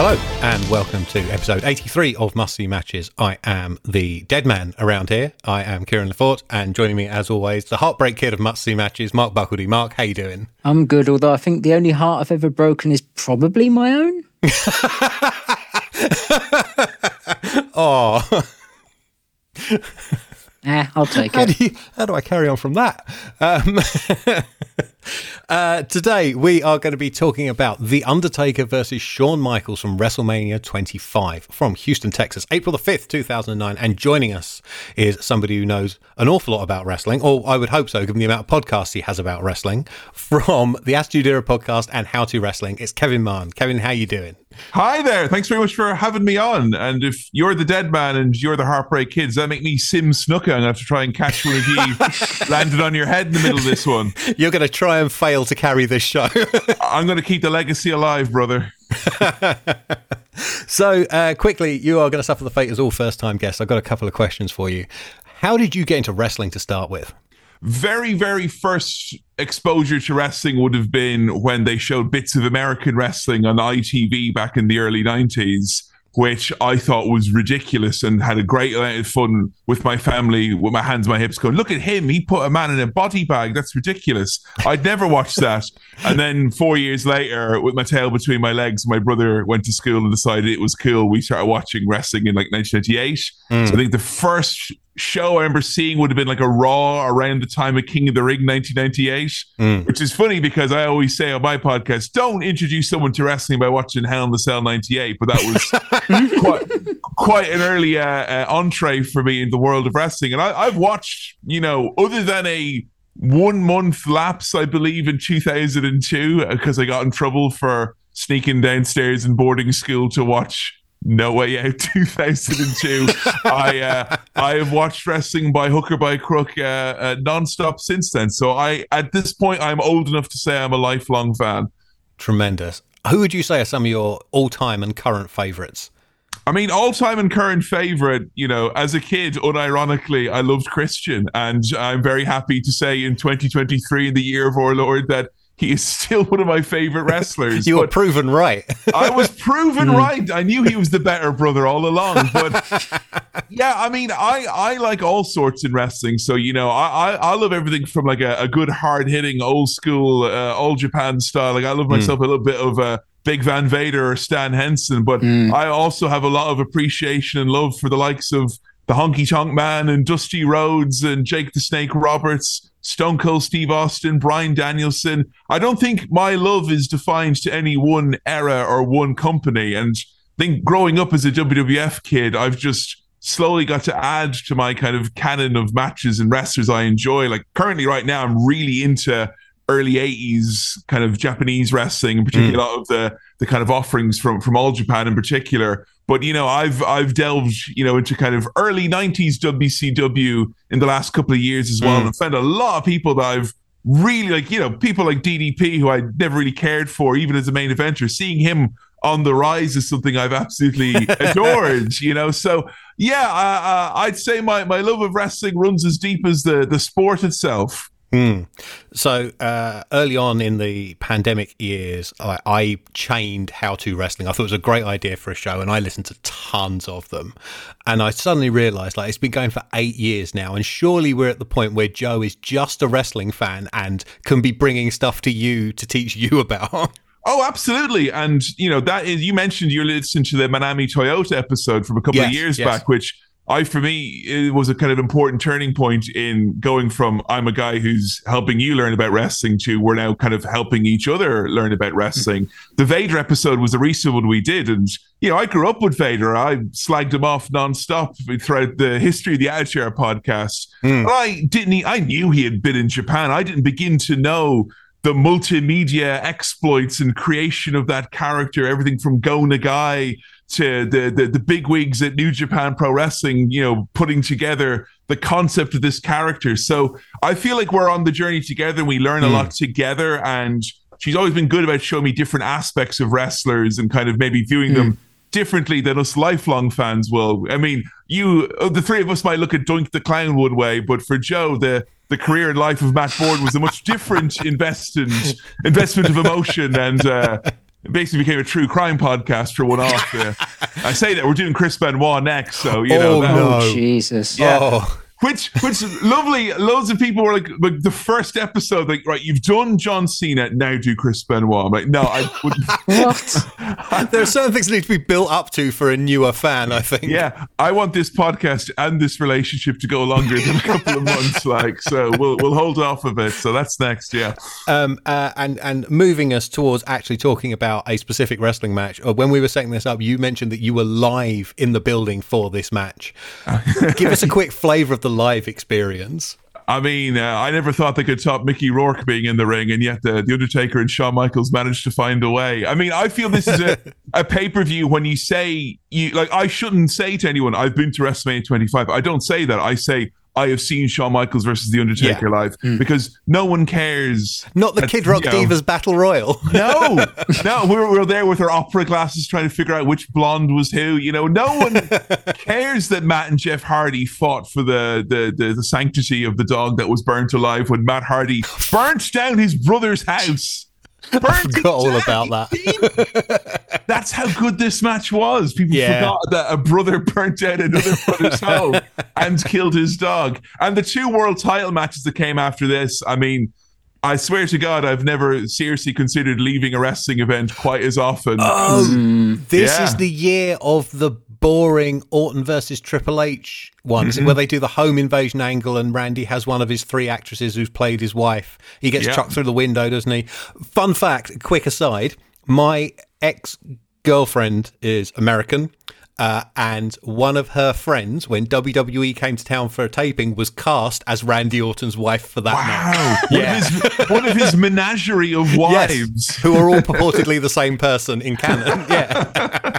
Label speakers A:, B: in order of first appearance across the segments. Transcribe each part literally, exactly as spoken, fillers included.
A: Hello and welcome to episode eighty-three of Must See Matches. I am the dead man around here. I am Kieran Lefort, and joining me as always, the heartbreak kid of Must See Matches, Mark Buckledy. Mark, how you doing?
B: I'm good, although I think the only heart I've ever broken is probably my own.
A: Oh.
B: Eh, I'll take
A: how
B: it.
A: Do you, how do I carry on from that? Um, uh, today, we are going to be talking about The Undertaker versus Shawn Michaels from WrestleMania twenty-five from Houston, Texas, April the fifth, two thousand nine. And joining us is somebody who knows an awful lot about wrestling, or I would hope so, given the amount of podcasts he has about wrestling, from the Attitude Era podcast and How to Wrestling. It's Kevin Mann. Kevin, how you doing?
C: Hi there. Thanks very much for having me on. And if you're the dead man and you're the heartbreak kids, that make me Sim Snuka. I'm going to have to try and catch one of you landed on your head in the middle of this one.
A: You're going to try and fail to carry this show.
C: I'm going to keep the legacy alive, brother.
A: So, uh, quickly, you are going to suffer the fate as all first-time guests. I've got a couple of questions for you. How did you get into wrestling to start with?
C: Very, very first exposure to wrestling would have been when they showed bits of American wrestling on I T V back in the early nineties, which I thought was ridiculous and had a great amount of fun with my family, with my hands on my hips going, look at him, he put a man in a body bag, that's ridiculous. I'd never watched that. And then four years later, with my tail between my legs, my brother went to school and decided it was cool. We started watching wrestling in like nineteen ninety-eight. Mm. So I think the first show I remember seeing would have been like a Raw around the time of King of the Ring nineteen ninety-eight, mm. which is funny because I always say on my podcast, don't introduce someone to wrestling by watching Hell in the Cell ninety-eight, but that was quite, quite an early uh, uh, entree for me in the world of wrestling. And I, I've watched, you know, other than a one month lapse, I believe, in two thousand two, because I got in trouble for sneaking downstairs in boarding school to watch No Way Out two thousand two. I uh, I have watched wrestling by hook or by crook uh, uh, nonstop since then. So I, at this point, I'm old enough to say I'm a lifelong fan.
A: Tremendous. Who would you say are some of your all-time and current favourites?
C: I mean, all-time and current favourite, you know, as a kid, unironically, I loved Christian. And I'm very happy to say in twenty twenty-three, in the year of our Lord, that he is still one of my favorite wrestlers.
A: You were proven right.
C: I was proven mm. right. I knew he was the better brother all along. But yeah, I mean, I, I like all sorts in wrestling. So, you know, I I, I love everything from like a, a good hard-hitting, old school, uh, all Japan style. Like I love myself mm. a little bit of a uh, Big Van Vader or Stan Henson. But mm. I also have a lot of appreciation and love for the likes of the Honky Tonk Man and Dusty Rhodes and Jake the Snake Roberts, Stone Cold Steve Austin, Bryan Danielson. I don't think my love is defined to any one era or one company. And I think growing up as a W W F kid, I've just slowly got to add to my kind of canon of matches and wrestlers I enjoy. Like currently right now, I'm really into early eighties kind of Japanese wrestling, in particular, mm. a lot of the the kind of offerings from from All Japan in particular. But you know, I've I've delved you know into kind of early nineties W C W in the last couple of years as well, mm. and I've found a lot of people that I've really like. You know, people like D D P, who I never really cared for, even as a main eventer. Seeing him on the rise is something I've absolutely adored. You know, so yeah, uh, uh, I'd say my my love of wrestling runs as deep as the the sport itself.
A: Mm. So uh, early on in the pandemic years, I, I chained How to Wrestling. I thought it was a great idea for a show, and I listened to tons of them. And I suddenly realised, like, it's been going for eight years now, and surely we're at the point where Joe is just a wrestling fan and can be bringing stuff to you to teach you about.
C: Oh, absolutely. And, you know, that is, you mentioned you listened to the Manami Toyota episode from a couple
A: yes,
C: of years
A: yes.
C: back, which I, for me, it was a kind of important turning point in going from I'm a guy who's helping you learn about wrestling to we're now kind of helping each other learn about wrestling. Mm-hmm. The Vader episode was a recent one we did. And, you know, I grew up with Vader. I slagged him off nonstop throughout the history of the Attitude Era podcast. Mm. I didn't, I knew he had been in Japan. I didn't begin to know the multimedia exploits and creation of that character, everything from Go Nagai to the, the the big wigs at New Japan Pro Wrestling, you know, putting together the concept of this character. So I feel like we're on the journey together. We learn a mm. lot together, and she's always been good about showing me different aspects of wrestlers and kind of maybe viewing mm. them differently than us lifelong fans will. I mean, you, the three of us might look at Doink the Clown one way, but for Joe, the the career and life of Matt Ford was a much different investment investment of emotion and uh, It basically became a true crime podcast for one off. Uh, I say that we're doing Chris Benoit next, so you know.
A: Oh,
C: that,
A: no.
B: Oh, Jesus.
C: Yeah.
A: Oh.
C: Which, which lovely. Loads of people were like, like the first episode, like, right, you've done John Cena, now do Chris Benoit. I'm like, no, I wouldn't.
B: What?
A: There are certain things that need to be built up to for a newer fan, I think.
C: Yeah, I want this podcast and this relationship to go longer than a couple of months. Like, so we'll we'll hold off a bit. So that's next. Yeah.
A: Um. Uh, and and moving us towards actually talking about a specific wrestling match. Or when we were setting this up, you mentioned that you were live in the building for this match. Give us a quick flavour of the live experience.
C: I mean, uh, I never thought they could top Mickey Rourke being in the ring, and yet the, the Undertaker and Shawn Michaels managed to find a way. I mean, I feel this is a, a pay-per-view when you say, you like, I shouldn't say to anyone, I've been to WrestleMania twenty-five. I don't say that. I say, I have seen Shawn Michaels versus The Undertaker
A: Yeah.
C: live mm. because no one cares.
A: Not the
C: that,
A: Kid Rock
C: you know,
A: Divas Battle Royal.
C: No, no, we were, we were there with our opera glasses trying to figure out which blonde was who. You know, no one cares that Matt and Jeff Hardy fought for the, the, the, the sanctity of the dog that was burnt alive when Matt Hardy burnt down his brother's house. Burnt
A: I forgot all about that.
C: That's how good this match was. People
A: Yeah.
C: forgot that a brother burnt down another brother's home and killed his dog. And the two world title matches that came after this, I mean, I swear to God, I've never seriously considered leaving a wrestling event quite as often.
A: Oh, this
C: Yeah.
A: is the year of the boring Orton versus Triple H ones,
C: Mm-hmm.
A: where they do the home invasion angle and Randy has one of his three actresses who's played his wife. He gets
C: Yeah.
A: chucked through the window, doesn't he? Fun fact, quick aside, my ex-girlfriend is American. Uh, and one of her friends, when W W E came to town for a taping, was cast as Randy Orton's wife for that
C: Wow.
A: night.
C: One, of his, one of his menagerie of wives.
A: Yes, who are all purportedly the same person in canon. Yeah.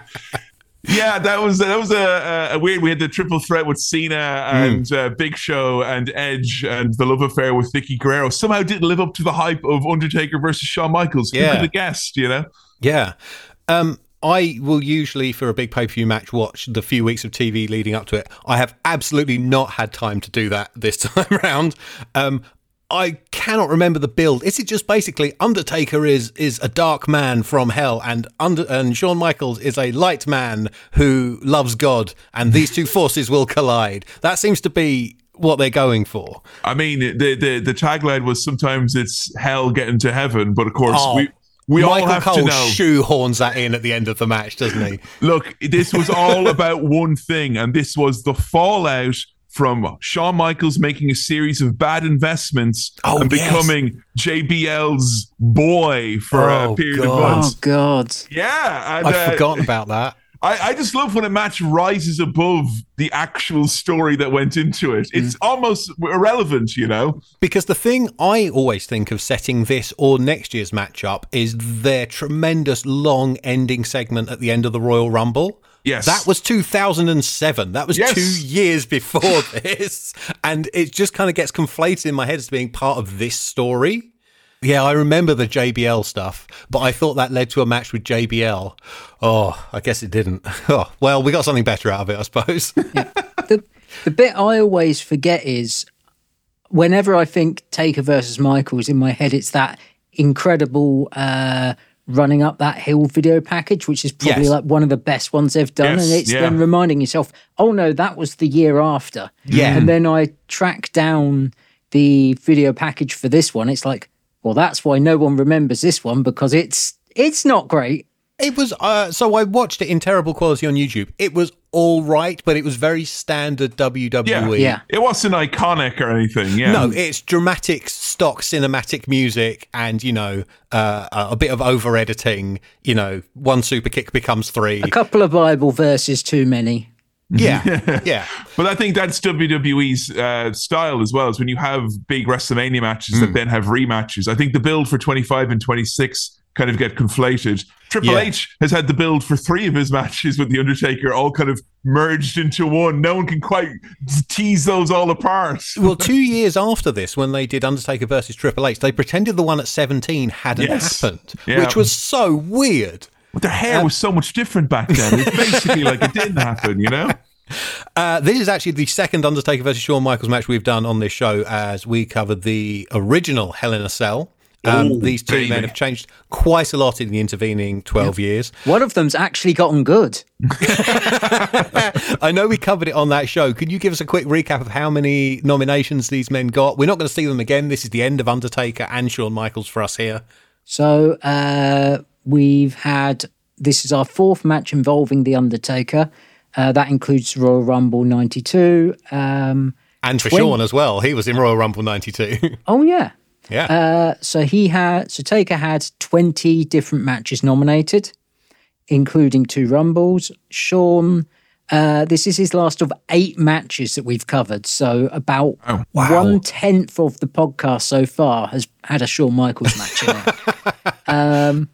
C: Yeah, that was that was a, a weird. We had the triple threat with Cena and mm. uh, Big Show and Edge, and the love affair with Vicky Guerrero. Somehow didn't live up to the hype of Undertaker versus Shawn Michaels. Who
A: Yeah.
C: could have guessed? You know?
A: Yeah. Um, I will usually, for a big pay-per-view match, watch the few weeks of T V leading up to it. I have absolutely not had time to do that this time around. Um, I cannot remember the build. Is it just basically Undertaker is is a dark man from hell, and under and Shawn Michaels is a light man who loves God, and these two forces will collide? That seems to be what they're going for.
C: I mean, the the, the tagline was sometimes it's hell getting to heaven, but of course
A: Oh.
C: we. We
A: Michael
C: all have
A: Cole
C: to know.
A: shoehorns that in at the end of the match, doesn't he?
C: Look, this was all about one thing, and this was the fallout from Shawn Michaels making a series of bad investments
A: Oh,
C: and
A: yes.
C: becoming J B L's boy for
A: Oh,
C: a period
A: God.
C: of
B: Oh,
C: months.
B: God.
C: Yeah. And,
A: I've
C: uh,
A: forgotten about that.
C: I, I just love when a match rises above the actual story that went into it. It's almost irrelevant, you know?
A: Because the thing I always think of setting this or next year's matchup is their tremendous long ending segment at the end of the Royal Rumble.
C: Yes.
A: That was two thousand seven. That was
C: Yes.
A: two years before this. And it just kind of gets conflated in my head as being part of this story. Yeah, I remember the J B L stuff, but I thought that led to a match with J B L. Oh, I guess it didn't. Oh, well, we got something better out of it, I suppose.
B: Yeah. The, the bit I always forget is whenever I think Taker versus Michaels, in my head, it's that incredible uh, running up that hill video package, which is probably
A: Yes.
B: like one of the best ones they've done.
C: Yes,
B: and it's
C: yeah.
B: then reminding yourself, oh no, that was the year after.
A: Yeah.
B: And then I track down the video package for this one. It's like, well, that's why no one remembers this one, because it's it's not great.
A: It was, uh, so I watched it in terrible quality on YouTube. It was all right, but it was very standard W W E.
B: Yeah.
C: It wasn't iconic or anything. Yeah.
A: No, it's dramatic, stock cinematic music and, you know, uh, a bit of over editing. You know, one super kick becomes three.
B: A couple of Bible verses too many.
A: Yeah, yeah.
C: But I think that's W W E's uh, style as well, is when you have big WrestleMania matches
A: Mm.
C: that then have rematches. I think the build for twenty-five and twenty-six kind of get conflated. Triple
A: Yeah.
C: H has had the build for three of his matches with The Undertaker all kind of merged into one. No one can quite tease those all apart.
A: Well, two years after this, when they did Undertaker versus Triple H, they pretended the one at seventeen hadn't
C: Yes.
A: happened,
C: Yeah.
A: which was so weird.
C: But their hair was so much different back then. It's basically like it didn't happen, you know?
A: Uh, this is actually the second Undertaker versus Shawn Michaels match we've done on this show, as we covered the original Hell in a Cell Um,
C: Ooh,
A: these two
C: baby.
A: men have changed quite a lot in the intervening twelve years.
B: One of them's actually gotten good.
A: I know we covered it on that show. Can you give us a quick recap of how many nominations these men got? We're not going to see them again. This is the end of Undertaker and Shawn Michaels for us here.
B: So uh, we've had, this is our fourth match involving The Undertaker. Uh, that includes Royal Rumble ninety-two. Um,
A: And for
B: twenty
A: Shawn as well. He was in Royal Rumble ninety-two.
B: Oh, yeah.
A: Yeah.
B: Uh, so he had, so Taker had twenty different matches nominated, including two Rumbles. Shawn, uh, this is his last of eight matches that we've covered. So about
C: Oh,
A: wow.
B: one tenth of the podcast so far has had a Shawn Michaels match in it. um,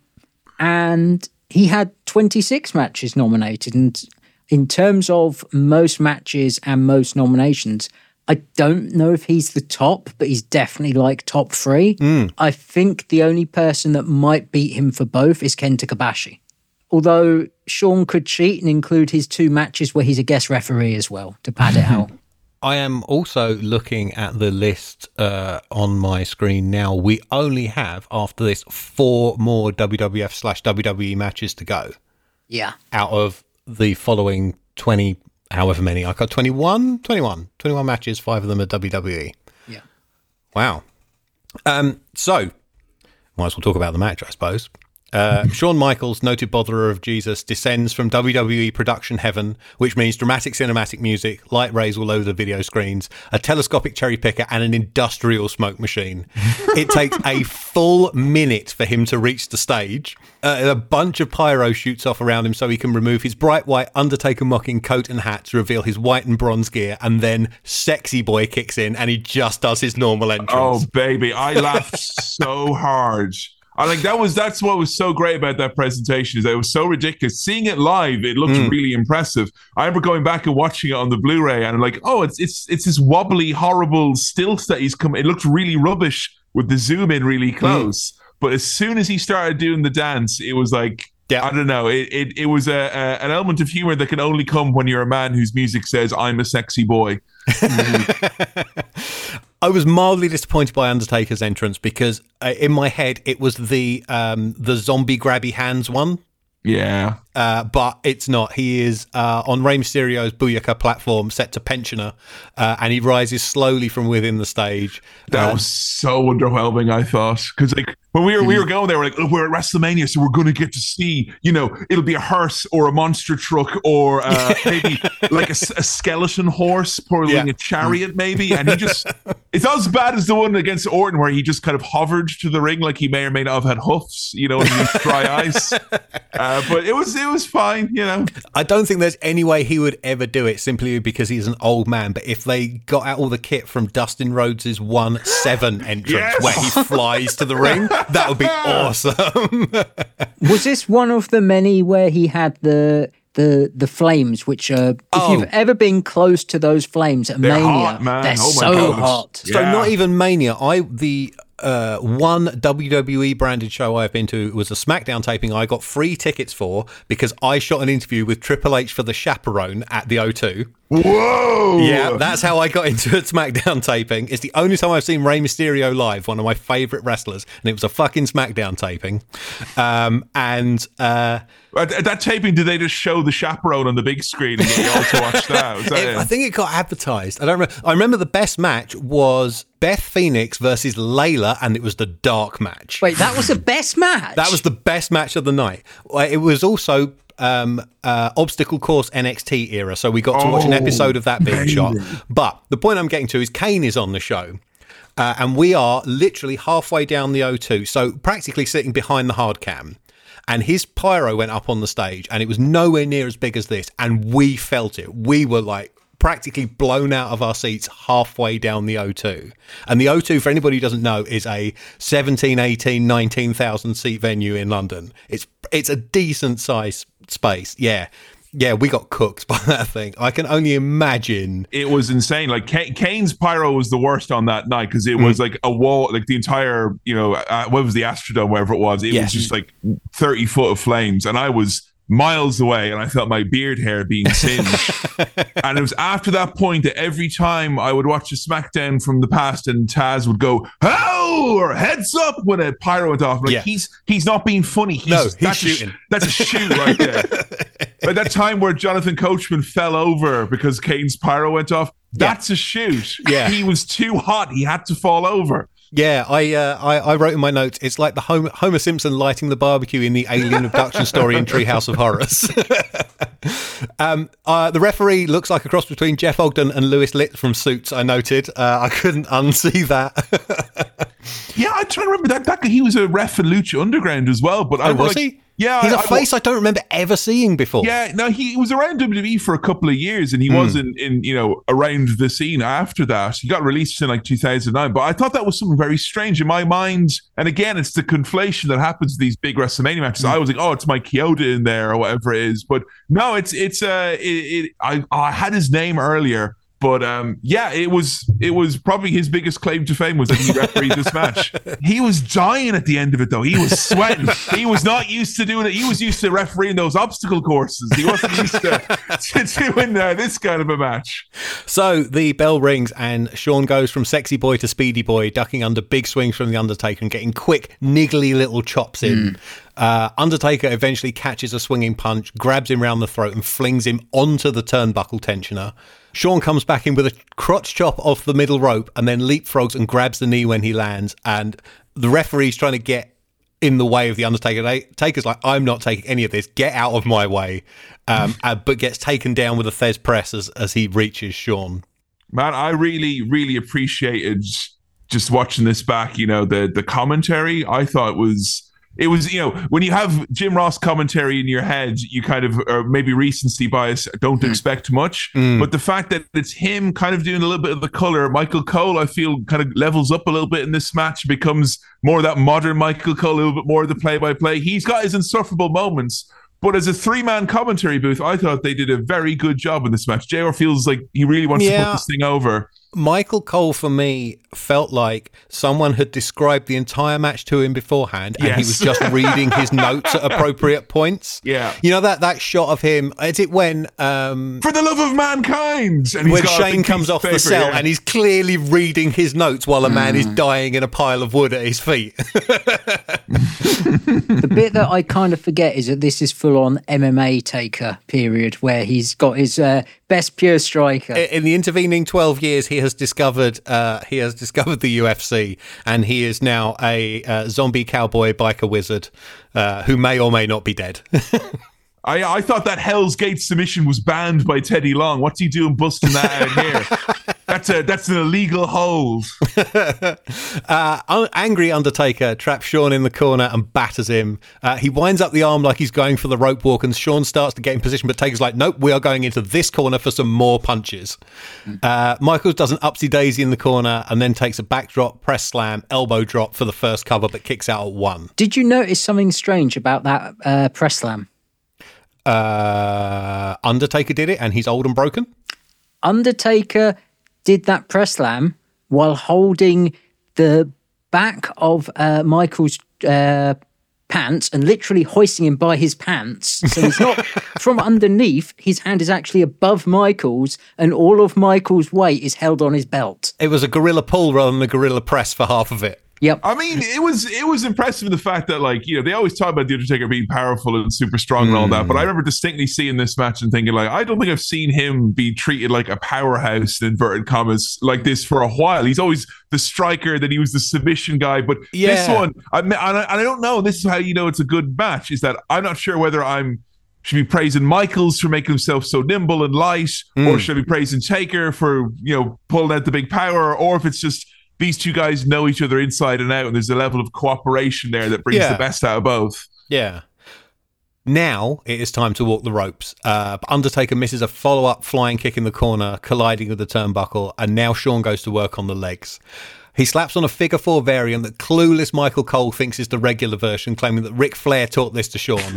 B: and he had twenty-six matches nominated. And in terms of most matches and most nominations, I don't know if he's the top, but he's definitely like top three.
A: Mm.
B: I think the only person that might beat him for both is Kenta Kobashi. Although Shawn could cheat and include his two matches where he's a guest referee as well to pad it out.
A: I am also looking at the list uh, on my screen now. We only have, after this, four more W W F slash W W E matches to go
B: Yeah.
A: out of the following twenty, however many. I got twenty-one, twenty-one, twenty-one matches, five of them are W W E.
B: Yeah.
A: Wow. Um, so, might as well talk about the match, I suppose. Uh, Shawn Michaels, noted botherer of Jesus, descends from W W E production heaven, which means dramatic cinematic music, light rays all over the video screens, a telescopic cherry picker, and an industrial smoke machine. It takes a full minute for him to reach the stage. Uh, a bunch of pyro shoots off around him so he can remove his bright white Undertaker mocking coat and hat to reveal his white and bronze gear, and then Sexy Boy kicks in and he just does his normal entrance.
C: Oh, baby. I laughed so hard. I like that was that's what was so great about that presentation is that it was so ridiculous. Seeing it live, it looked
A: Mm.
C: really impressive. I remember going back and watching it on the Blu-ray, and I'm like, oh, it's it's it's this wobbly, horrible stilts that he's come. It looked really rubbish with the zoom in really close. Mm. But as soon as he started doing the dance, it was like, yeah. I don't know, it it, it was a, a an element of humor that can only come when you're a man whose music says, "I'm a sexy boy."
A: I was mildly disappointed by Undertaker's entrance because uh, in my head it was the um, the zombie grabby hands one.
C: Yeah.
A: Uh, but it's not. He is uh, on Rey Mysterio's Booyaka platform set to pensioner, uh, and he rises slowly from within the stage.
C: That
A: uh,
C: was so underwhelming, I thought. Because like when we were we were going there, we're like, oh, we're at WrestleMania, so we're going to get to see, you know, it'll be a hearse or a monster truck or uh, maybe like a, a skeleton horse pulling
A: Yeah.
C: a chariot, maybe. And he just, it's not as bad as the one against Orton where he just kind of hovered to the ring like he may or may not have had hoofs, you know, and he used dry ice. Uh, but it was it was fine, you know.
A: I don't think there's any way he would ever do it simply because he's an old man. But if they got out all the kit from Dustin Rhodes' one seven entrance
C: Yes.
A: where he flies to the ring, that would be awesome.
B: Was this one of the many where he had the the the flames, which are, if
A: Oh.
B: you've ever been close to those flames at
C: They're
B: Mania,
C: hot, man.
B: they're
C: Oh my
B: so
C: goodness.
B: hot.
A: So
C: Yeah.
A: not even Mania. I the uh, one W W E branded show I've been to was a SmackDown taping I got free tickets for because I shot an interview with Triple H for the Chaperone at the O two.
C: Whoa!
A: Yeah, that's how I got into a SmackDown taping. It's the only time I've seen Rey Mysterio live, one of my favourite wrestlers, and it was a fucking SmackDown taping. Um, and uh,
C: At, at that taping, did they just show the Chaperone on the big screen and get you all to watch that? Was that
A: it,
C: it?
A: I think it got advertised. I don't remember. I remember the best match was Beth Phoenix versus Layla, and it was the dark match.
B: Wait, that was the best match?
A: That was the best match of the night. It was also um, uh, obstacle course N X T era, so we got to watch an
C: Oh,
A: episode of that being
C: baby.
A: shot. But the point I'm getting to is Kane is on the show. Uh, and we are literally halfway down the O two, so practically sitting behind the hard cam. And his pyro went up on the stage, and it was nowhere near as big as this. And we felt it. We were like practically blown out of our seats halfway down the O two. And the O two, for anybody who doesn't know, is a seventeen, eighteen, nineteen thousand seat venue in London. It's it's a decent size space. Yeah. Yeah, we got cooked by that thing. I can only imagine.
C: It was insane. Like Ka- Kane's pyro was the worst on that night because it was like a wall, like the entire, you know, uh, what was the Astrodome, wherever it was. It
A: Yes.
C: was just like thirty foot of flames, and I was miles away, and I felt my beard hair being singed. And it was after that point that every time I would watch a SmackDown from the past and Taz would go, "Oh!" or "Heads up" when a pyro went off. I'm like,
A: yeah.
C: he's he's not being funny. He's,
A: no, he's
C: that's
A: shooting.
C: A, that's a shoot right there. At that time where Jonathan Coachman fell over because Kane's pyro went off, that's yeah. a shoot.
A: Yeah.
C: He was too hot. He had to fall over.
A: Yeah, I, uh, I I wrote in my notes, it's like the Homer, Homer Simpson lighting the barbecue in the alien abduction story in Treehouse of Horrors. um, uh, the referee looks like a cross between Jeff Ogden and Louis Litt from Suits, I noted. Uh, I couldn't unsee that.
C: Yeah, I'm trying to remember that. that he was a ref in Lucha Underground as well. But I
A: oh, was
C: like,
A: he?
C: Yeah,
A: he's a
C: I,
A: face I, I don't remember ever seeing before.
C: Yeah, no, he was around W W E for a couple of years, and he mm. was in, in, you know, around the scene after that. He got released in like two thousand nine, but I thought that was something very strange in my mind. And again, it's the conflation that happens in these big WrestleMania matches. Mm. I was like, oh, it's Mike Chioda in there or whatever it is, but no, it's it's uh, it, it I I had his name earlier. But um, yeah, it was it was probably his biggest claim to fame was that he refereed this match. He was dying at the end of it, though. He was sweating. He was not used to doing it. He was used to refereeing those obstacle courses. He wasn't used to, to doing uh, this kind of a match.
A: So the bell rings and Shawn goes from sexy boy to speedy boy, ducking under big swings from The Undertaker and getting quick, niggly little chops in. Mm. Uh, Undertaker eventually catches a swinging punch, grabs him round the throat and flings him onto the turnbuckle tensioner. Shawn comes back in with a crotch chop off the middle rope and then leapfrogs and grabs the knee when he lands. And the referee's trying to get in the way of the Undertaker. Taker's like, I'm not taking any of this. Get out of my way. Um, uh, but gets taken down with a Thez press as, as he reaches Shawn.
C: Man, I really, really appreciated just watching this back. You know, the the commentary, I thought was... It was, you know, when you have Jim Ross commentary in your head, you kind of, or maybe recency bias, don't mm. expect much. Mm. But the fact that it's him kind of doing a little bit of the color, Michael Cole, I feel kind of levels up a little bit in this match, becomes more of that modern Michael Cole, a little bit more of the play-by-play. He's got his insufferable moments. But as a three-man commentary booth, I thought they did a very good job in this match. J R feels like he really wants yeah. to put this thing over.
A: Michael Cole, for me, felt like someone had described the entire match to him beforehand, and yes. he was just reading his notes at appropriate points.
C: Yeah.
A: You know, that that shot of him, is it when... Um,
C: For the love of mankind! And
A: when Shane comes off paper, the cell, yeah. and he's clearly reading his notes while a man mm. is dying in a pile of wood at his feet.
B: The bit that I kind of forget is that this is full-on M M A Taker period, where he's got his uh, best pure striker.
A: In the intervening twelve years, he has discovered uh, he has discovered the U F C, and he is now a uh, zombie cowboy biker wizard uh, who may or may not be dead.
C: I, I thought that Hell's Gate submission was banned by Teddy Long. What's he doing busting that out here? That's a that's an illegal hold.
A: uh, angry Undertaker traps Shawn in the corner and batters him. Uh, he winds up the arm like he's going for the rope walk, and Shawn starts to get in position, but Taker's like, nope, we are going into this corner for some more punches. Mm. Uh, Michaels does an upsy daisy in the corner and then takes a backdrop, press slam, elbow drop for the first cover, but kicks out at one.
B: Did you notice something strange about that uh, press slam?
A: Uh, Undertaker did it, and he's old and broken.
B: Undertaker did that press slam while holding the back of uh, Michael's uh, pants and literally hoisting him by his pants. So he's not from underneath. His hand is actually above Michael's, and all of Michael's weight is held on his belt.
A: It was a gorilla pull rather than a gorilla press for half of it.
B: Yep.
C: I mean, it was it was impressive the fact that, like, you know, they always talk about The Undertaker being powerful and super strong mm. and all that, but I remember distinctly seeing this match and thinking, like, I don't think I've seen him be treated like a powerhouse, in inverted commas, like this for a while. He's always the striker, then he was the submission guy, but yeah. this one, I, and I, and I don't know, this is how you know it's a good match, is that I'm not sure whether I'm should be praising Michaels for making himself so nimble and light, mm. or should I be praising Taker for, you know, pulling out the big power, or if it's just these two guys know each other inside and out, and there's a level of cooperation there that brings yeah. the best out of both.
A: Yeah. Now it is time to walk the ropes. Uh, Undertaker misses a follow-up flying kick in the corner, colliding with the turnbuckle, and now Shawn goes to work on the legs. He slaps on a figure four variant that clueless Michael Cole thinks is the regular version, claiming that Ric Flair taught this to Shawn.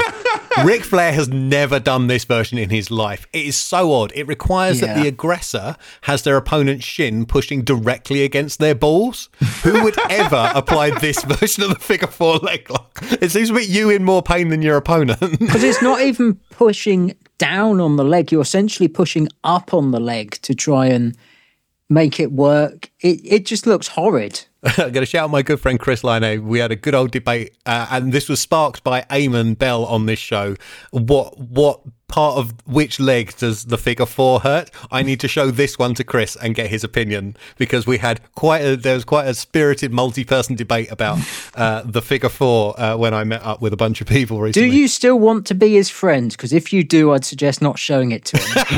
A: Ric Flair has never done this version in his life. It is so odd. It requires
B: Yeah.
A: that the aggressor has their opponent's shin pushing directly against their balls. Who would ever apply this version of the figure four leg lock? It seems to put you in more pain than your opponent.
B: Because it's not even pushing down on the leg. You're essentially pushing up on the leg to try and make it work. It it just looks horrid.
A: I'm going to shout out my good friend Chris Line. We had a good old debate, uh, and this was sparked by Eamon Bell on this show. What what part of which leg does the figure four hurt? I need to show this one to Chris and get his opinion, because we had quite a there was quite a spirited multi-person debate about uh, the figure four uh, when I met up with a bunch of people
B: Do
A: recently.
B: you still want to be his friend? Because if you do, I'd suggest not showing it to